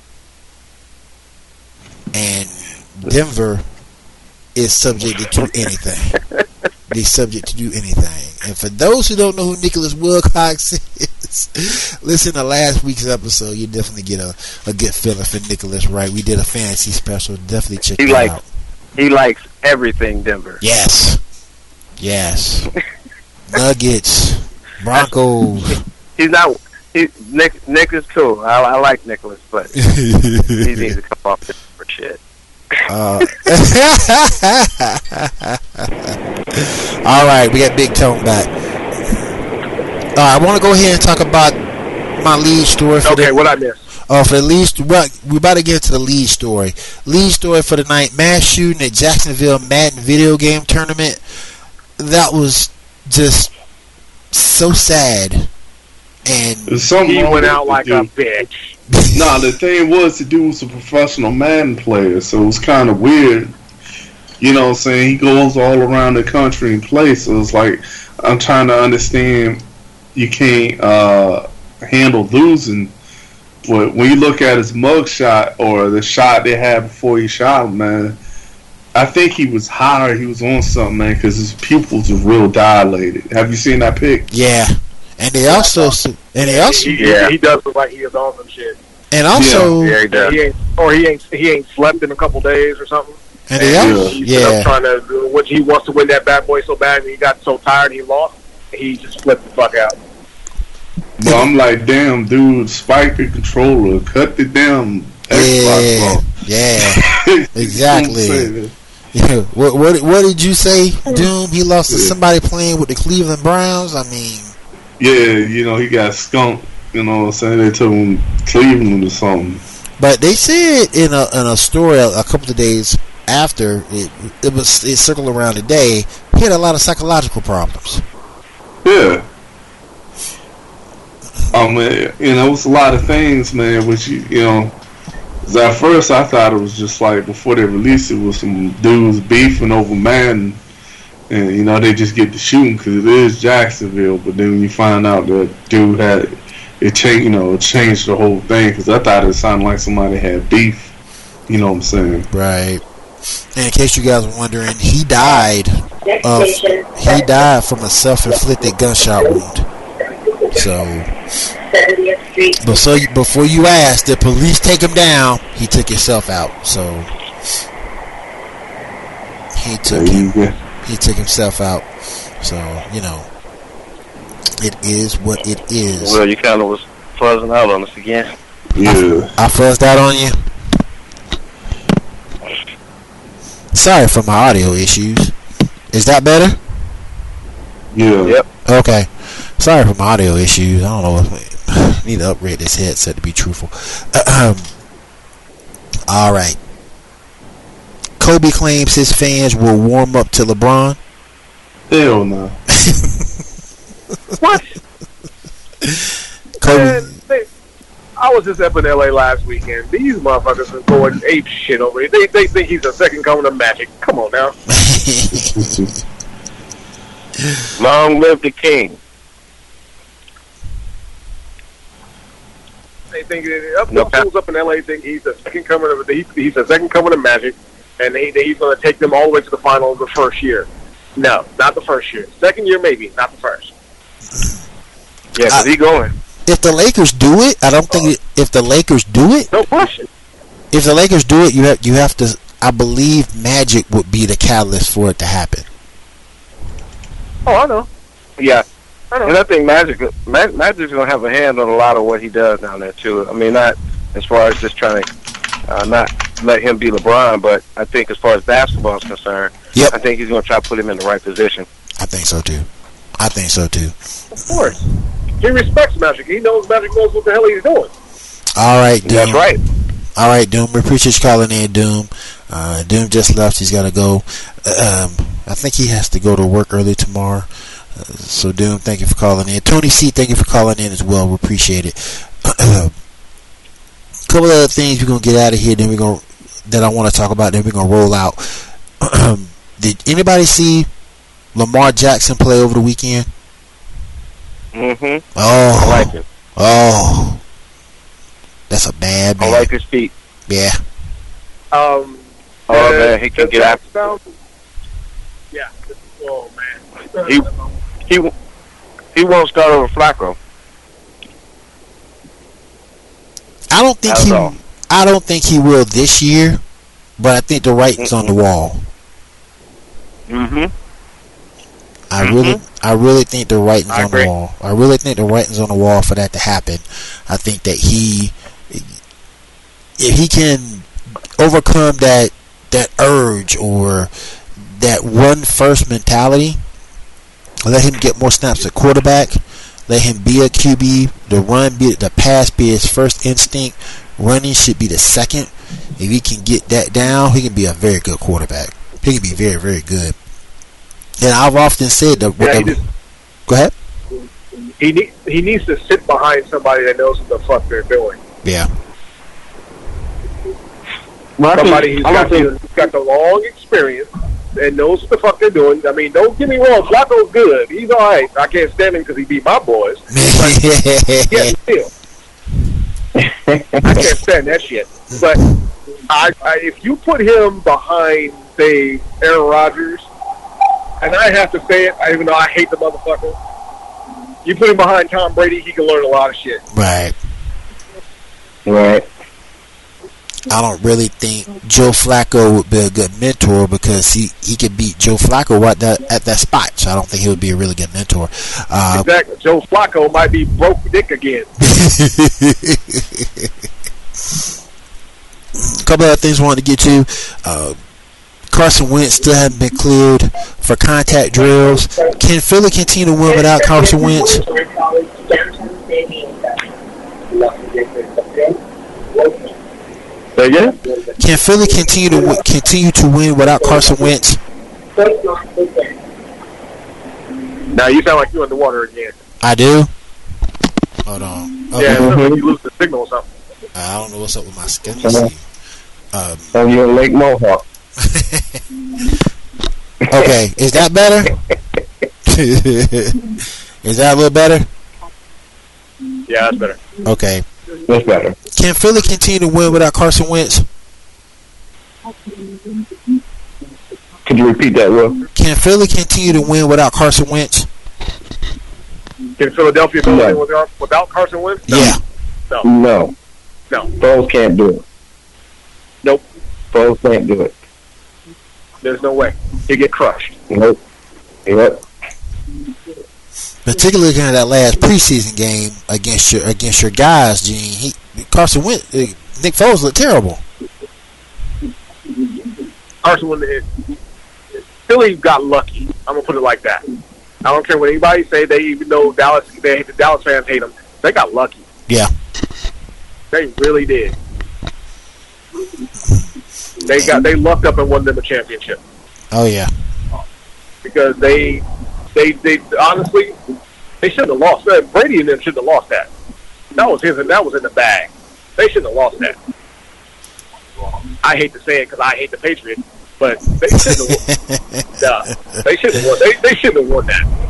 and Denver is subject to anything. They're subject to do anything. And for those who don't know who Nicholas Wilcox is, listen to last week's episode. You definitely get a, a good feeling for Nicholas, right? We did a fantasy special. Definitely check he that likes, out. He likes everything Denver. Yes. Yes. Nuggets. Broncos. He's not... He, Nick, Nick is cool. I, I like Nicholas, but he needs to come off this for shit. Uh, all right, we got Big Tone back. All right, I want to go ahead and talk about my lead story. For okay, the, what I missed? Oh, uh, for the lead, we're about to get to the lead story. Lead story for the night: mass shooting at Jacksonville Madden video game tournament. That was just so sad. And he went out like a bitch. Nah, the thing was, the dude was a professional Madden player, so it was kind of weird. You know what I'm saying? He goes all around the country and plays, so it's like, I'm trying to understand, you can't uh, handle losing. But when you look at his mug shot, or the shot they had before he shot him, man, I think he was high, he was on something, man, because his pupils are real dilated. Have you seen that pic? Yeah. And they also, and they also, he, yeah, he does look like he is on some shit. And also, yeah, yeah, he does. He ain't, or he ain't, he ain't slept in a couple days or something. And they also, he's yeah, trying to, which he wants to win that bad boy so bad, and he got so tired he lost. He just flipped the fuck out. Well, I'm like, damn, dude, spike the controller, cut the damn Xbox yeah, off. Yeah, exactly. Yeah. What, what, what did you say, Doom? He lost to somebody playing with the Cleveland Browns. I mean. Yeah, you know, he got skunked, you know what I'm saying? They took him Cleveland or something. But they said in a in a story a, a couple of days after, it it was it circled around today, he had a lot of psychological problems. Yeah. I mean, you know, it was a lot of things, man, which, you, you know, at first I thought it was just like, before they released it, was some dudes beefing over Madden. And, you know, they just get to shooting because it is Jacksonville. But then when you find out that dude had, it changed, you know, it changed the whole thing. Because I thought it sounded like somebody had beef. You know what I'm saying? Right. And in case you guys were wondering, he died of, he died from a self-inflicted gunshot wound. So, but so before you ask, the police take him down, he took himself out. So, he took him. He took himself out. So, you know, it is what it is. Well, you kind of was fuzzing out on us again. Yeah. I, I fuzzed out on you? Sorry for my audio issues. Is that better? Yeah. Yep. Okay. Sorry for my audio issues. I don't know. If I need to upgrade this headset to be truthful. All right. Kobe claims his fans will warm up to LeBron. Hell no. What? Kobe. Man, they, I was just up in L A last weekend. These motherfuckers are going ape shit over here. They they think he's the second coming of Magic. Come on now. Long live the king. They think that up No, the fools up in L A think he's the second coming of he's, he's the second coming of Magic, and they, they, he's going to take them all the way to the final of the first year. No, not the first year. Second year maybe, not the first. Yeah, because he going. If the Lakers do it, I don't think it, if the Lakers do it, No question. if the Lakers do it, you have you have to. I believe Magic would be the catalyst for it to happen. Oh, I know. Yeah. I know. And I think Magic, Mag- Magic's going to have a hand on a lot of what he does down there, too. I mean, not as far as just trying to uh, not let him be LeBron, but I think as far as basketball is concerned, Yep. I think he's going to try to put him in the right position. I think so too. I think so too. Of course. He respects Magic. He knows Magic knows what the hell he's doing. All right, Doom. That's right. All right, Doom. We appreciate you calling in, Doom. Uh, Doom just left. He's got to go. Um, I think he has to go to work early tomorrow. Uh, so, Doom, thank you for calling in. Tony C, thank you for calling in as well. We appreciate it. A couple of other things we're gonna get out of here. Then we're gonna that I want to talk about. Then we're gonna roll out. Did anybody see Lamar Jackson play over the weekend? Mm-hmm. Oh, I like it. Oh, that's a bad man. I like his feet. Yeah. Um, Oh, uh, man, he can does get that after. sound- Yeah. Oh, man. He, he, he won't start over Flacco. I don't think Not he. at all. I don't think he will this year, but I think the writing's on the wall. Mm-hmm. I Mhm. really, I really think the writing's I on agree. the wall. I really think the writing's on the wall for that to happen. I think that he, if he can overcome that that urge or that one first mentality, let him get more snaps at quarterback. Let him be a Q B. The run, be the pass, be his first instinct. Running should be the second. If he can get that down, he can be a very good quarterback. He can be very, very good. And I've often said that. Yeah, he, that just, go ahead. he, need, he needs to sit behind somebody that knows what the fuck they're doing. Yeah. Well, I think- Somebody who's I got, don't the, think- who's got the long experience and knows what the fuck they're doing. I mean, don't get me wrong. Flacco's good. He's all right. I can't stand him because he beat my boys. Yeah, still. I can't stand that shit. But I, I, if you put him behind, say, Aaron Rodgers, and I have to say it, even though I hate the motherfucker, you put him behind Tom Brady, he can learn a lot of shit. Right. Right. I don't really think Joe Flacco would be a good mentor because he, he could beat Joe Flacco right that, at that spot. So I don't think he would be a really good mentor. Uh, Exactly. Joe Flacco might be broke dick again. A couple other things I wanted to get to. Uh, Carson Wentz still hasn't been cleared for contact drills. Can Philly continue to win without Carson Wentz? Say again? Can Philly continue to wi- continue to win without Carson Wentz? Now you sound like you're underwater again. I do. Hold on. Oh, Yeah, it sounds like you lose the signal or something. I don't know what's up with my schedule. Let me see. Um, So you're in Lake Mohawk. okay, is that better? Is that a little better? Yeah, that's better. Okay. That's better. Can Philly continue to win without Carson Wentz? Could you repeat that, Will? Can Philly continue to win without Carson Wentz? Can Philadelphia go No. in without, without Carson Wentz? No. Yeah. No. No. No. Foles can't do it. Nope. Foles can't do it. There's no way. He'll get crushed. Nope. Yep. Particularly in that last preseason game against your against your guys, Gene. He Carson Wentz, uh, Nick Foles looked terrible. Carson Wentz, Philly got lucky. I'm gonna put it like that. I don't care what anybody say. They even though Dallas, they the Dallas fans hate them. They got lucky. Yeah. They really did. They got they lucked up and won them a championship. Oh yeah. Because they they they honestly they shouldn't have lost that. Brady and them shouldn't have lost that. That was his and that was in the bag. They shouldn't have lost that. I hate to say it because I hate the Patriots, but they shouldn't have won. Nah, they shouldn't have won. They they shouldn't have won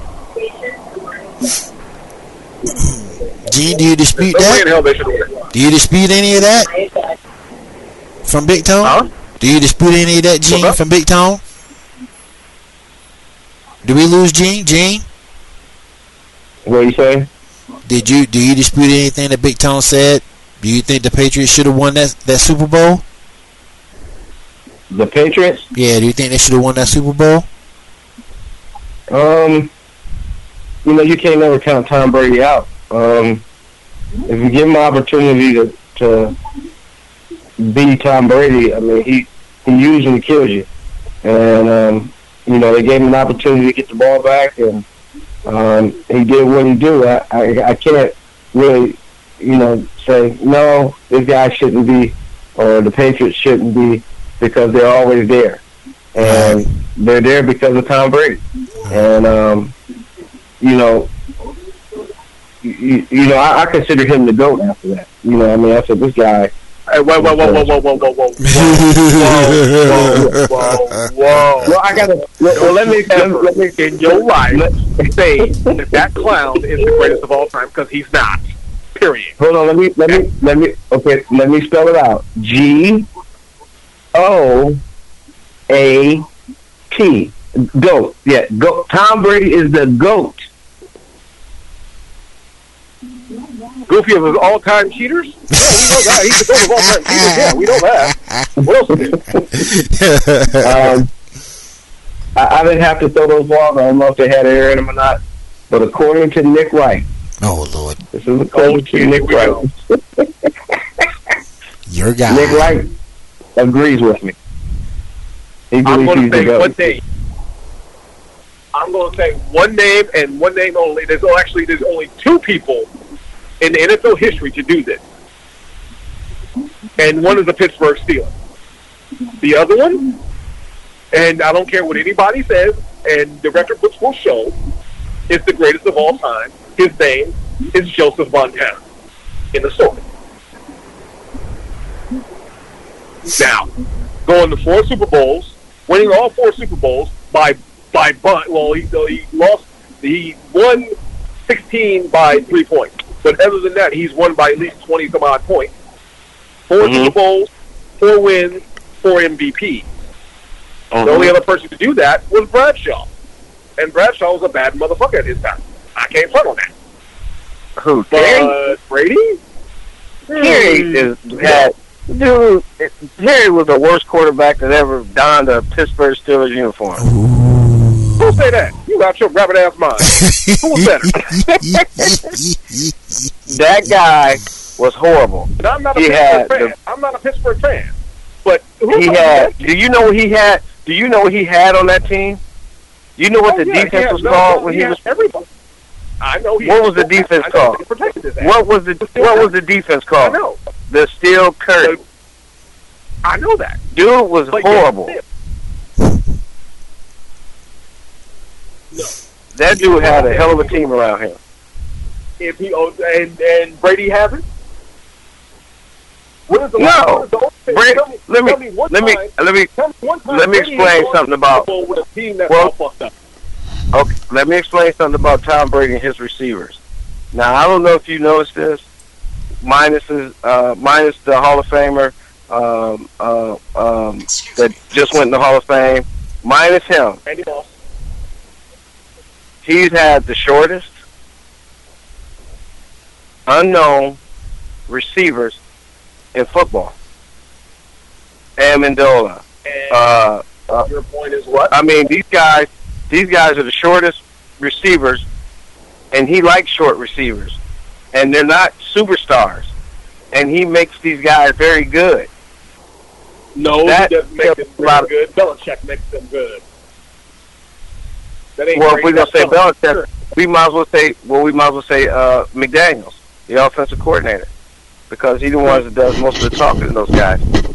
that. Gene, do you dispute no that? way in hell they should have won. Do you dispute any of that from Big Tone? Huh? Do you dispute any of that, Gene, from Big Tone? Do we lose Gene? Gene? What you say? Did you do you dispute anything that Big Tone said? Do you think the Patriots should have won that that Super Bowl? The Patriots? Yeah, do you think they should have won that Super Bowl? Um, you know, you can't never count Tom Brady out. Um, if you give him an opportunity to to be Tom Brady, I mean, he he usually kills you. And um, you know, they gave him an opportunity to get the ball back, and um, he did what he do. I, I I can't really, you know, say no, this guy shouldn't be, or the Patriots shouldn't be, because they're always there, and they're there because of Tom Brady. And um, you know, you, you know, I, I consider him the GOAT after that. You know, I mean, I said this guy. Hey, whoa, whoa, whoa, whoa, whoa, whoa, whoa, whoa, whoa, whoa, whoa. Well, I gotta. Well, let me Ever let me in your life say that that clown is the greatest of all time, because he's not. Period. Hold on. Let me let me let me. Okay, let me spell it out. G O A T. GOAT. Yeah, GOAT. Tom Brady is the GOAT. Goofy of his all-time cheaters? Yeah, we know that. He's the GOAT of all-time cheaters. Yeah, we know that. What else is it? um, I, I didn't have to throw those balls. I don't know if they had air in them or not. But according to Nick Wright, oh Lord, this is according to Nick Wright. Your guy. Nick Wright agrees with me. He I'm going believes to he's the say one GOAT. name. I'm going to say one name and one name only. There's oh, actually there's only two people in the N F L history to do this, and one is the Pittsburgh Steelers. The other one, and I don't care what anybody says, and the record books will show, is the greatest of all time. His name is Joseph Montana in the story. Now, going to four Super Bowls, winning all four Super Bowls by by bunt. Well, he, he lost. He won sixteen by three points. But other than that, he's won by at least twenty some odd points. Four mm-hmm. Super Bowls, four wins, four M V Ps. Uh-huh. The only other person to do that was Bradshaw, and Bradshaw was a bad motherfucker at his time. I can't front on that. Who? But Brady? Terry is had dude. Terry was the worst quarterback that ever donned a Pittsburgh Steelers uniform. Who say that? You got your rabbit ass mind. Who was better? That guy was horrible. And I'm not a he Pittsburgh fan. The, I'm not a Pittsburgh fan. But who he had. Do you know what he had? Do you know what he had on that team? Do you know what oh, the yeah, defense yeah, was no, called no, when he, he was? Everybody. I know. He what was the defense I called? What was the What was the defense called? I know. The Steel Curtain. I know that. Dude was but horrible. Yeah, no. That dude had a hell of a team around him. If he and and Brady hasn't. What is the no. Is the Brady, tell me, let me tell me let me time, let me tell me one time let me Brady explain something about. With a team that's well, all fucked up. Okay, let me explain something about Tom Brady and his receivers. Now I don't know if you noticed this, minus his, uh, minus the Hall of Famer um, uh, um, that just went in the Hall of Fame, minus him. Andy Moss. He's had the shortest, unknown receivers in football. Amendola. And uh, uh, your point is what? I mean, these guys, these guys are the shortest receivers, and he likes short receivers, and they're not superstars, and he makes these guys very good. No, that he doesn't make them very good. Belichick makes them good. That ain't well, great. if we're gonna say Belichick, sure. we might as well say well, we might as well say uh, McDaniels, the offensive coordinator, because he's the one that does most of the talking to those guys.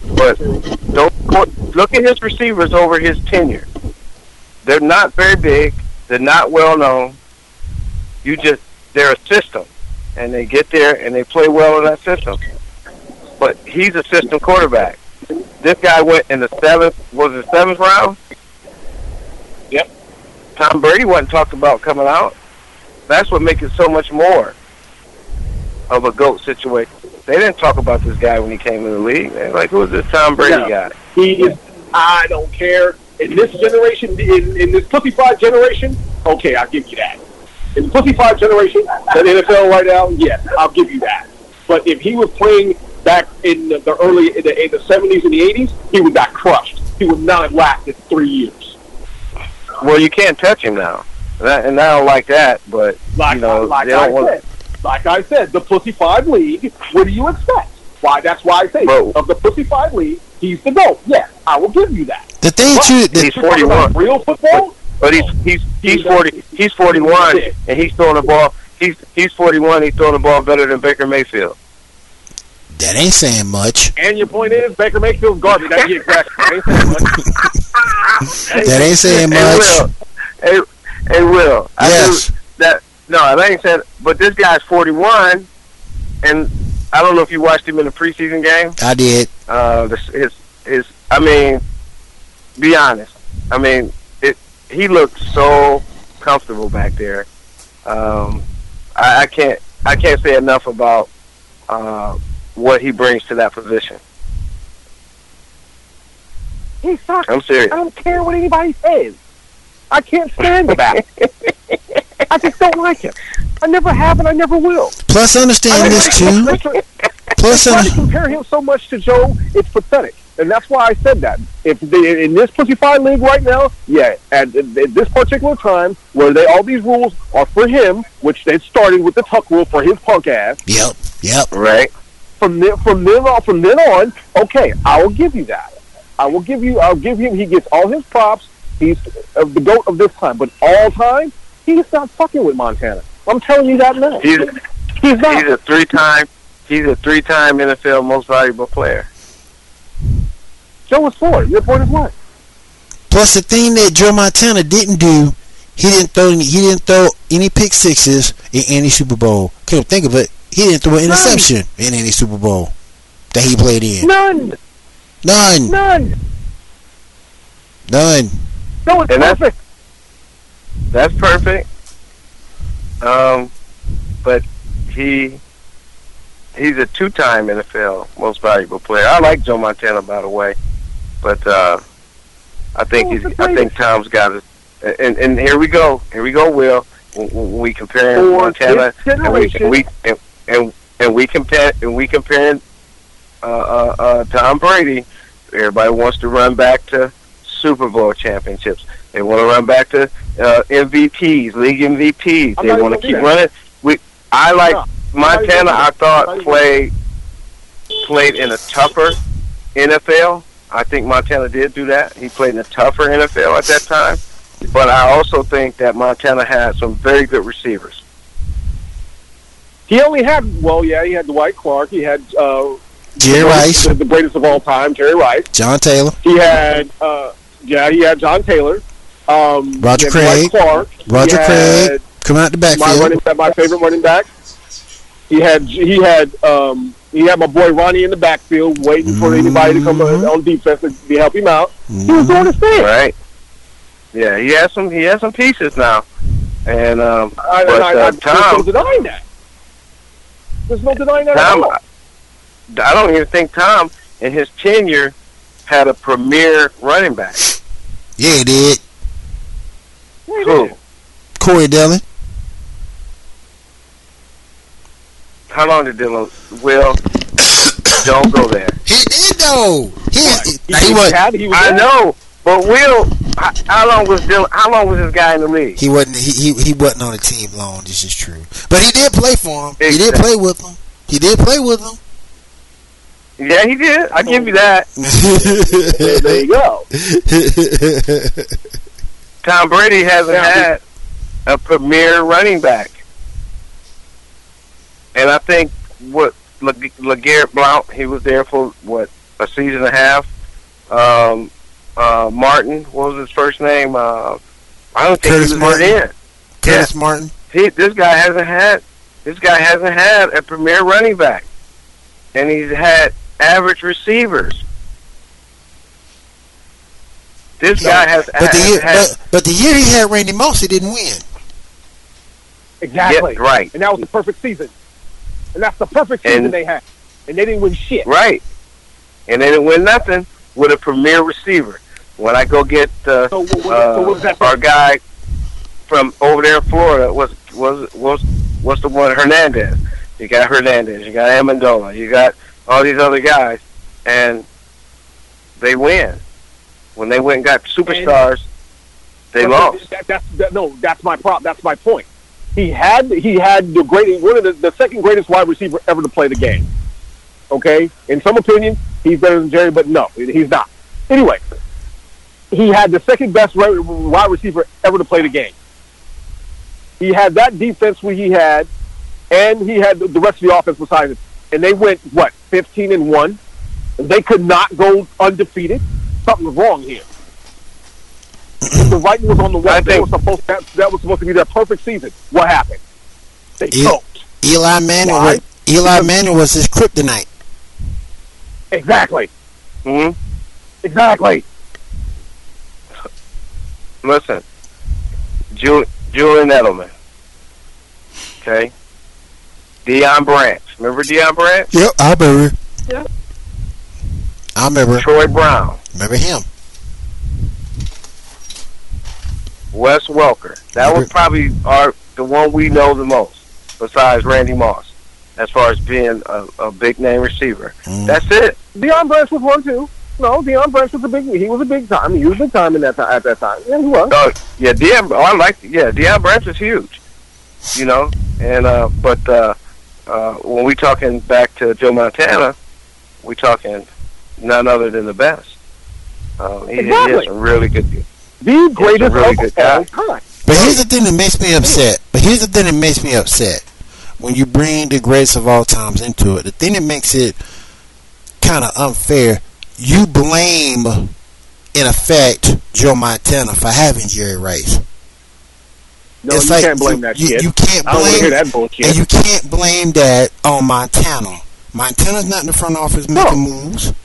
But don't look at his receivers over his tenure. They're not very big. They're not well known. You just they're a system, and they get there and they play well in that system. But he's a system quarterback. This guy went in the seventh. Was it seventh round? Yep. Tom Brady wasn't talked about coming out. That's what makes it so much more of a GOAT situation. They didn't talk about this guy when he came in the league. They're like, who's this Tom Brady no, guy? He is, I don't care. In this generation, in, in this pussy five generation, okay, I'll give you that. In the pussy five generation, the N F L right now, yes, I'll give you that. But if he was playing back in the, the early, in the, in the seventies and the eighties, he would got crushed. He would not have lasted three years. Well, you can't touch him now. And I don't like that, but, like, you know, like they don't I want said. Like I said, the Pussy Five League, what do you expect? Why, that's why I say, Bro. of the Pussy Five League, he's the GOAT. Yes, I will give you that. The thing But you, He's if you're talking forty-one. about real football, But he's he's he's forty he's forty-one and he's throwing the ball. He's he's forty-one. He's throwing the ball better than Baker Mayfield. that ain't saying much. and your point is, Baker Mayfield's garbage. That's the exact ain't saying much. That ain't saying Hey, much. Will. Hey, hey, Will. I Yes. do that. No, I ain't saying. But this guy's forty-one, and I don't know if you watched him in the preseason game. I did. Uh, this, his his. I mean, be honest. I mean, it. He looked so comfortable back there. Um, I, I can't. I can't say enough about uh, what he brings to that position. He sucks. I'm serious. I don't care what anybody says. I can't stand the guy. I just don't like him. I never have and I never will. Plus, understand this too. Plus, Trying un- to compare him so much to Joe, it's pathetic. And that's why I said that. If they, in this Pussy Five League right now, yeah, at, at this particular time, where they all these rules are for him, which they started with the tuck rule for his punk ass. yep, yep. Right. From then, from then on, from then on, okay, I will give you that. I will give you. I'll give him. He gets all his props. He's uh, the GOAT of this time, but all time, he's not fucking with Montana. I'm telling you that now. He's He's not. he's a three-time he's a three-time N F L most valuable player. Joe was four. Your point is what? Plus, the thing that Joe Montana didn't do, he didn't throw any, he didn't throw any pick sixes in any Super Bowl. Couldn't think of it. He didn't throw an interception in any Super Bowl that he played in. None. None. None. None. That was And that's- perfect. That's perfect. Um, but he he's a two-time N F L most valuable player. I like Joe Montana, by the way, but uh, I think Oh, he's that's I great. think Tom's got it. And and here we go. Here we go, Will. When we compare For Montana this and we generation. and we and, and, and we compare and we comparing uh, uh, uh, Tom Brady. Everybody wants to run back to Super Bowl championships. They want to run back to uh, M V Ps, league M V Ps. I'm They not want to even keep gonna do running. We, I like No, Montana. I I'm thought not even- played played in a tougher N F L. I think Montana did do that. He played in a tougher N F L at that time. But I also think that Montana had some very good receivers. He only had, well, yeah, he had Dwight Clark. He had uh, Jerry Rice, the, the greatest of all time, Jerry Rice. John Taylor, He had, uh, yeah, he had John Taylor. Um, Roger he had Dwight Craig. Clark. Roger He Craig, had coming out the my backfield. running back, my favorite running back. He had, he had, um, he had my boy Ronnie in the backfield, waiting for anybody to come Mhm. on defense to, to help him out. He was Mhm. doing his thing. Right. Yeah, he has some. He has some pieces now, and um, I, but I, I, uh, there's no Tom, denying that. There's no denying that Tom, at all. I don't even think Tom in his tenure had a premier running back. Yeah, he did. Yeah, he Who? did. Corey Dillon. How long did Dylan? Will, don't go there. He did though. He, he, He, he was had, he was I there. know, but Will, how, how long was Dylan? How long was this guy in the league? he wasn't he, he he wasn't on the team long. This is true. But he did play for him. He did Exactly. play with him. He did play with him. Yeah, he did. I give you that. There, there you go. Tom Brady hasn't Yeah. had a premier running back, and I think what Le- LeGarrette Blount, he was there for what a season and a half. Um, uh, Martin, what was his first name? Uh, I don't think Curtis he was Martin. in. Curtis Yeah. Martin. He, this guy hasn't had this guy hasn't had a premier running back, and he's had average receivers. This No, guy has, But the has year, had but, but the year he had Randy Moss, he didn't win. Exactly. Yeah, right. And that was the perfect season. And that's the perfect season And- they had. And they didn't win shit. right, and they didn't win nothing with a premier receiver. When I go get uh, So, what, what, uh, so what was that? our guy from over there in Florida was was was what's the one Hernandez. You got Hernandez, you got Amendola, you got all these other guys, and they win. When they went and got superstars, they But lost. That, that's that, no, that's my prop. That's my point. He had he had the great one of the, the second greatest wide receiver ever to play the game. Okay, in some opinion, he's better than Jerry, but no, he's not. Anyway, he had the second best ri- wide receiver ever to play the game. He had that defense we he had, and he had the rest of the offense beside him. And they went what fifteen and one. They could not go undefeated. Something was wrong here. The writing was on the wall. I They think- were supposed that, that was supposed to be their perfect season. What happened? They Yeah. choked. Eli Manning. Why? Was, Eli Manning was his kryptonite. Exactly. hmm Exactly. Listen, Ju- Julian Edelman, okay, Deion Branch. Remember Deion Branch? Yep, I remember. Yeah. I remember. Troy Brown, Remember him. Wes Welker. That was probably our the one we know the most, besides Randy Moss, as far as being a, a big name receiver. Mm. That's it. Deion Branch was one too. No, Deion Branch was a big. He was a big time. He was big time in that time at that time. Yeah, he was. Oh, yeah, Deion. Oh, I like. Yeah, Deion Branch is huge. You know, and uh, but uh, uh, when we talking back to Joe Montana, we talking none other than the best. Um, he, he Exactly. has some really good. The greatest really of good all guy. time. But here's the thing that makes me upset. But here's the thing that makes me upset. When you bring the greatest of all times into it, the thing that makes it kind of unfair, you blame, in effect, Joe Montana for having Jerry Rice. No, It's you like can't blame you, that you, shit. you can't I don't want to blame, hear that bullshit. and you can't blame that on Montana. Montana's not in the front office making No. moves.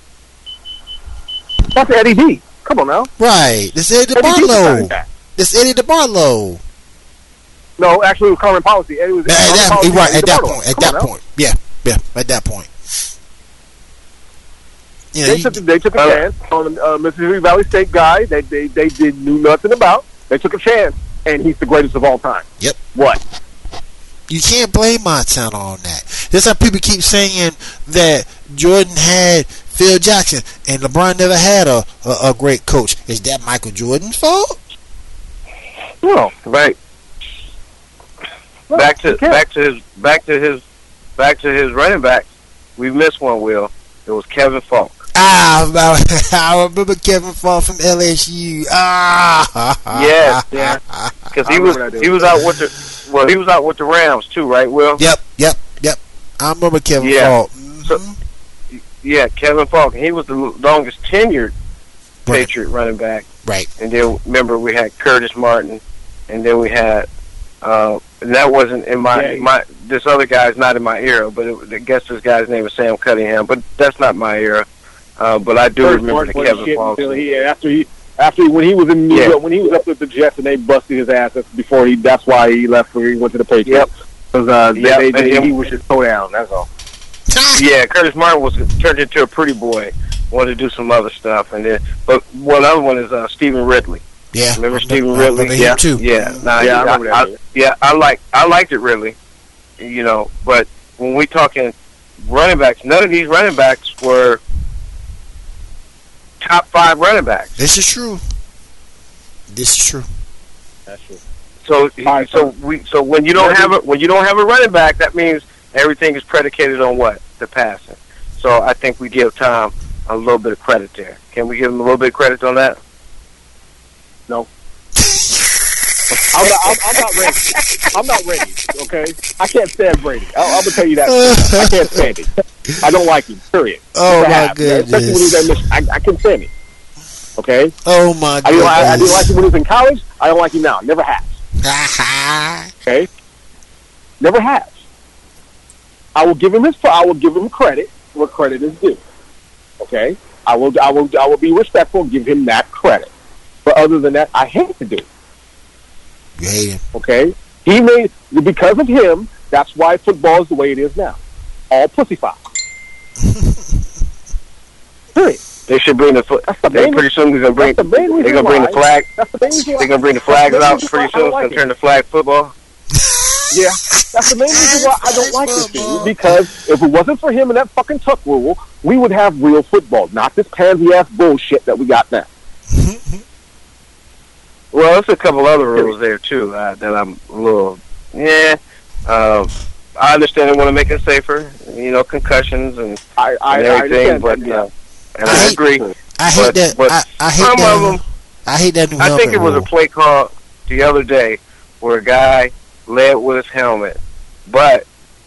That's Eddie D. Come on now. Right. This is Eddie Eddie D decided DeBarlow. that. This Eddie DeBarlow. No, actually, it was current policy. Eddie was At current that, policy, right, Eddie at that DeBarlo. point. At Come that on now. point. Yeah. Yeah. At that point. You know, They you, took, they took a Uh, chance on a uh, Mississippi Valley State guy they, they, they did knew nothing about. They took a chance, and he's the greatest of all time. Yep. What? you can't blame Montana on that. That's how people keep saying that Jordan had Phil Jackson and LeBron never had a, a, a great coach. Is that Michael Jordan's fault? No, right. Well, Back to you can't. back to his back to his back to his running back. We missed one. Will it was Kevin Falk. Ah, I remember Kevin Fall from L S U. Ah, Yes, yeah. Because I he was remember that he was out with the well he was out with the Rams too, right? Will Yep, yep, yep. I remember Kevin Yeah. Fall. So- Mhm. yeah, Kevin Falk. He was the longest tenured Right. Patriot running back. Right. And then remember we had Curtis Martin, and then we had uh, and that wasn't in my Yeah. my this other guy's not in my era, but it, I guess this guy's name is Sam Cunningham, but that's not my era. Uh, but I do First remember Martin the was Kevin shit Falk. until he after he after he, when he was in New Yeah. York, when he was up with the Jets and they busted his ass. That's before he. That's why he left. Where he went to the Patriots. Yep. Because uh, Yep, they, and they, him- he was just so down. That's all. Yeah, Curtis Martin was turned into a pretty boy. Wanted to do some other stuff, and then but one other one is uh, Stephen Ridley. Yeah. Remember I Stephen I Ridley? remember him Yeah, too. yeah. Nah, Yeah, I I, remember I, that. yeah, I like I liked it really. You know, but when we talking running backs, none of these running backs were top five running backs. This is true. This is true. That's true. So right, so we so when you don't have a when you don't have a running back, that means everything is predicated on what? The passing. So I think we give Tom a little bit of credit there. Can we give him a little bit of credit on that? No. I'm not, I'm, I'm not ready. I'm not ready. Okay, I can't stand Brady. I, I'm gonna tell you that. I can't stand it. I don't like him. Period. Oh Never my have. goodness. Especially when he was at Michigan. I, I can stand him. Okay. Oh my I goodness. didn't, I, I didn't like him when he was in college. I don't like him now. Never has. Okay. Never has. I will give him his. I will give him credit where credit is due. Okay. I will. I will. I will be respectful and give him that credit. But other than that, I hate the dude. You hate him. Okay. He made because of him. That's why football is the way it is now. All pussy foul. Period. They should bring the. That's the main, pretty soon they're gonna bring. The they're gonna bring why, the flag. That's the main reason they're gonna bring the flags out pretty soon. It's like gonna turn the flag football. Yeah, that's the main reason why I don't like this dude. Because if it wasn't for him and that fucking tuck rule, we would have real football, not this pansy ass bullshit that we got now. Well, there's a couple other rules there too uh, that I'm a little. Yeah, um, I understand they want to make it safer. You know, concussions and, I, I, and everything, I but that, yeah. uh, and I I, hate, agree. I hate but, that. But I, I hate some that. of them. I hate that new I think helmet it was rule. a play call the other day where a guy led with his helmet, but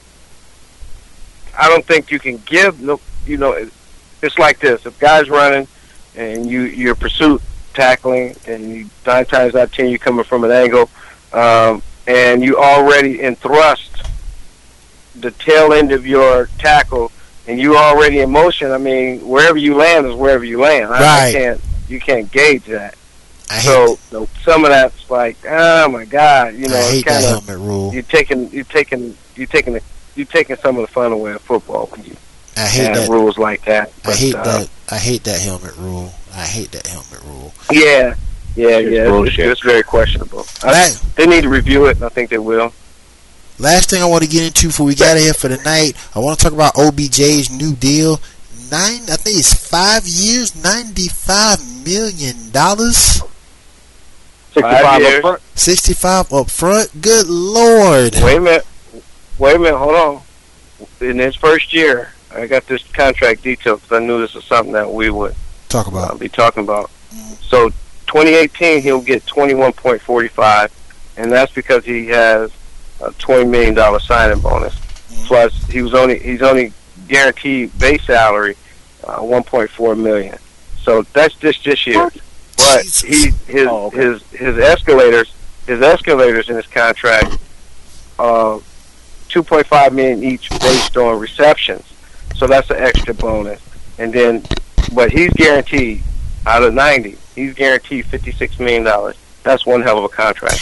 I don't think you can give no. You know, it, it's like this: if guys running and you you're pursuit tackling, and you, nine times out of ten you're coming from an angle, um, and you already in thrust the tail end of your tackle, and you already in motion. I mean, wherever you land is wherever you land. I, Right. I can't you can't gauge that. I hate, So, so some of that's like, oh my God, you know, I it's hate that kind of helmet rule. you're taking you're taking you're taking the, you're taking some of the fun away of football when you I hate have that. rules like that. I But, hate uh, that. I hate that helmet rule. I hate that helmet rule. Yeah, yeah, It's yeah. It's, bullshit. it's very questionable. I, That, they need to review it, and I think they will. last thing I want to get into before we get out of here for the night, I want to talk about O B J's new deal. Nine, I think it's five years, ninety-five million dollars, sixty-five years. up front. sixty-five up front. Good lord! Wait a minute. Wait a minute. Hold on. In his first year, I got this contract detail because I knew this was something that we would Talk uh, about. be talking about. So, twenty eighteen, he'll get twenty-one point four five, and that's because he has a twenty million dollar signing bonus. Plus, he was only he's only guaranteed base salary uh, one point four million. So that's just this year. But Jesus. he his Oh, okay. his his escalators his escalators in his contract uh two point five million each based on receptions. So that's an extra bonus. And then but he's guaranteed out of ninety, he's guaranteed fifty six million dollars. That's one hell of a contract.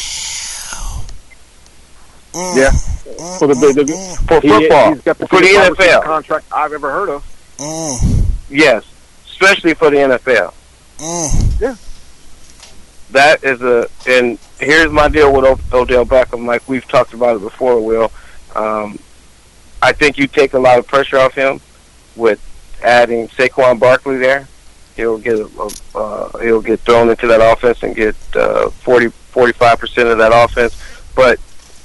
Mm, Yeah. mm, For the, the, the mm, For he- football. he's got the For the biggest N F L. contract I've ever heard of. mm, Yes. Especially for the N F L. mm. That is a, and here's my deal with o- Odell Beckham. Like we've talked about it before, Will. Um, I think you take a lot of pressure off him with adding Saquon Barkley there. He'll get a, a, uh, he'll get thrown into that offense and get uh, forty, forty-five percent of that offense. But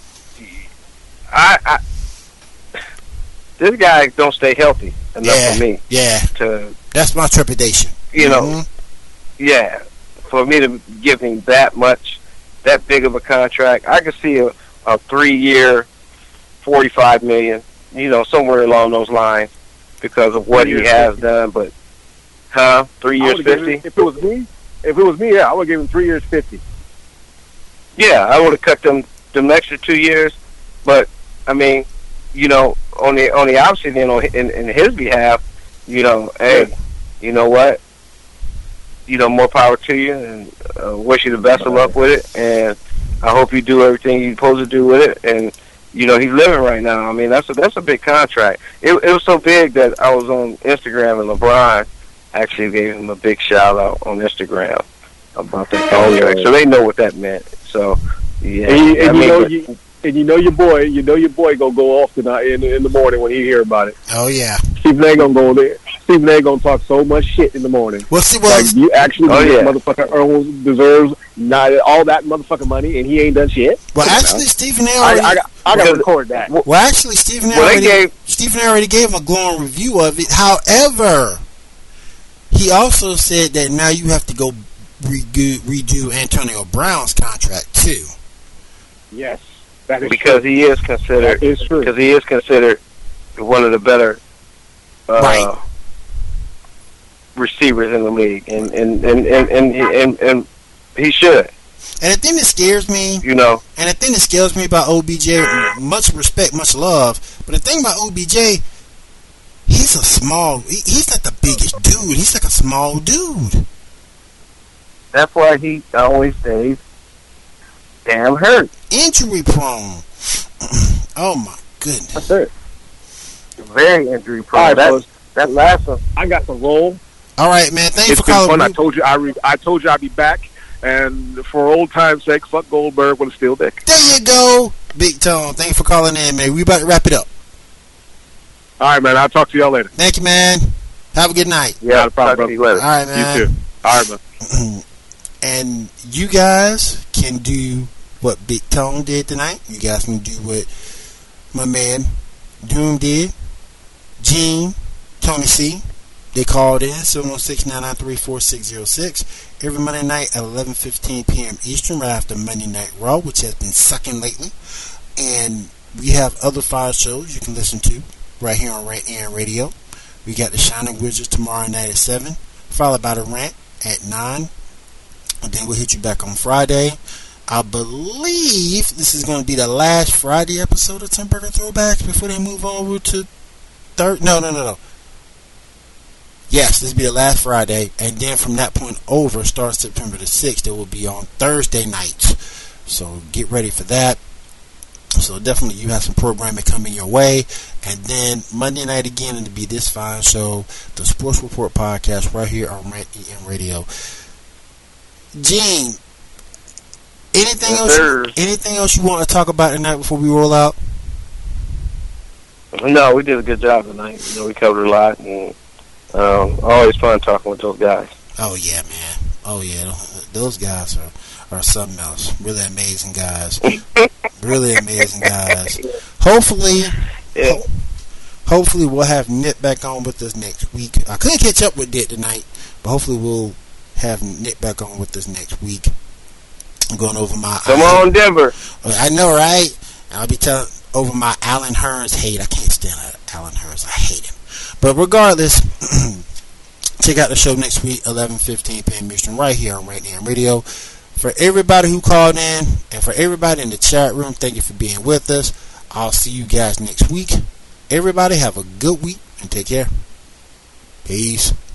I, I, this guy don't stay healthy enough Yeah. for me Yeah, to, that's my trepidation. you know, Mhm. yeah, for me to give him that much, that big of a contract. I could see a, a three-year, forty-five million, you know, somewhere along those lines because of what Three he years, has fifty. done. But, huh? Three I years, would've given fifty? him- If it was me, if it was me, yeah, I would give him three years, fifty. Yeah, I would have cut them them extra two years. But I mean, you know, on the on the opposite end, on in, in his behalf, you know, hey, you know what? You know, more power to you, and uh, wish you the best of luck with it. And I hope you do everything you're supposed to do with it. And you know, he's living right now. I mean, that's a that's a big contract. It, it was so big that I was on Instagram, and LeBron actually gave him a big shout out on Instagram about that contract. So they know what that meant. So yeah, And, you, and I you mean, know, but- you, and you know your boy, you know your boy gonna go off tonight in, in the morning when he hear about it. Oh yeah. Stephen A. gonna go there. Stephen A. gonna talk so much shit in the morning. Well, see, well, Like you actually, Oh, this yeah. motherfucker earns, deserves not all that motherfucking money, and he ain't done shit. well, actually, Stephen A. I, already. I, got, I got to record that. Well, actually, Stephen A. Well, they already, gave- Stephen A. already gave him a glowing review of it. However, he also said that now you have to go redo, redo Antonio Brown's contract too. Yes, that is because true. he is considered That is true. because he is considered one of the better uh, Right. receivers in the league, and and and and and, and, and he should. And the thing that scares me, You know, and the thing that scares me about O B J, much respect, much love, but the thing about O B J, he's a small, he, he's not the biggest dude. He's like a small dude. that's why he always stays damn hurt. Injury prone. Oh my goodness. That's it. Very injury All prone. right, that fellas. that last one. I got the roll. All right, man. Thanks It's for been calling. fun. I Blue- told you I re- I told you I'd be back, and for old time's sake, fuck Goldberg with a steel dick. There you go, Big Tone. Thanks for calling in, man. We about to wrap it up. All right, man. I'll talk to y'all later. Thank you, man. Have a good night. Yeah, Not a problem, talk to you later. All right, man. You too. All right, man. And you guys can do what Big Tone did tonight. You guys can do what my man Doom did. Gene, Tony C. They called in seven one six, nine nine three, four six zero six every Monday night at eleven fifteen p.m. Eastern, right after Monday Night Raw, which has been sucking lately. And we have other five shows you can listen to right here on Rant Aaron Radio. We got the Shining Wizards tomorrow night at seven, followed by the Rant at nine. And then we'll hit you back on Friday. I believe this is going to be the last Friday episode of Tim Burger Throwbacks before they move over to third. No, no, no, no. Yes, this will be the last Friday. And then from that point over, starting September the sixth, it will be on Thursday nights. So get ready for that. So definitely you have some programming coming your way. And then Monday night again, it'll be this fine show, the Sports Report Podcast, right here on Rant E M Radio. Gene, anything Yes, else? sir. Anything else you want to talk about tonight before we roll out? No, we did a good job tonight. You know, we covered a lot, and um, always fun talking with those guys. Oh yeah, man. Oh yeah, those guys are are something else. Really amazing guys. Really amazing guys. Hopefully, Yeah. ho- hopefully we'll have Nick back on with us next week. I couldn't catch up with Dick tonight, but hopefully we'll have Nick back on with us next week. I'm going over my. Come on, Denver. I know, right? I'll be telling over my Alan Hearns hate. I can't stand Alan Hearns. I hate him. But regardless, check out the show next week, eleven fifteen p.m. Eastern, right here on Rant Aaron Radio. For everybody who called in and for everybody in the chat room, thank you for being with us. I'll see you guys next week. Everybody have a good week and take care. Peace.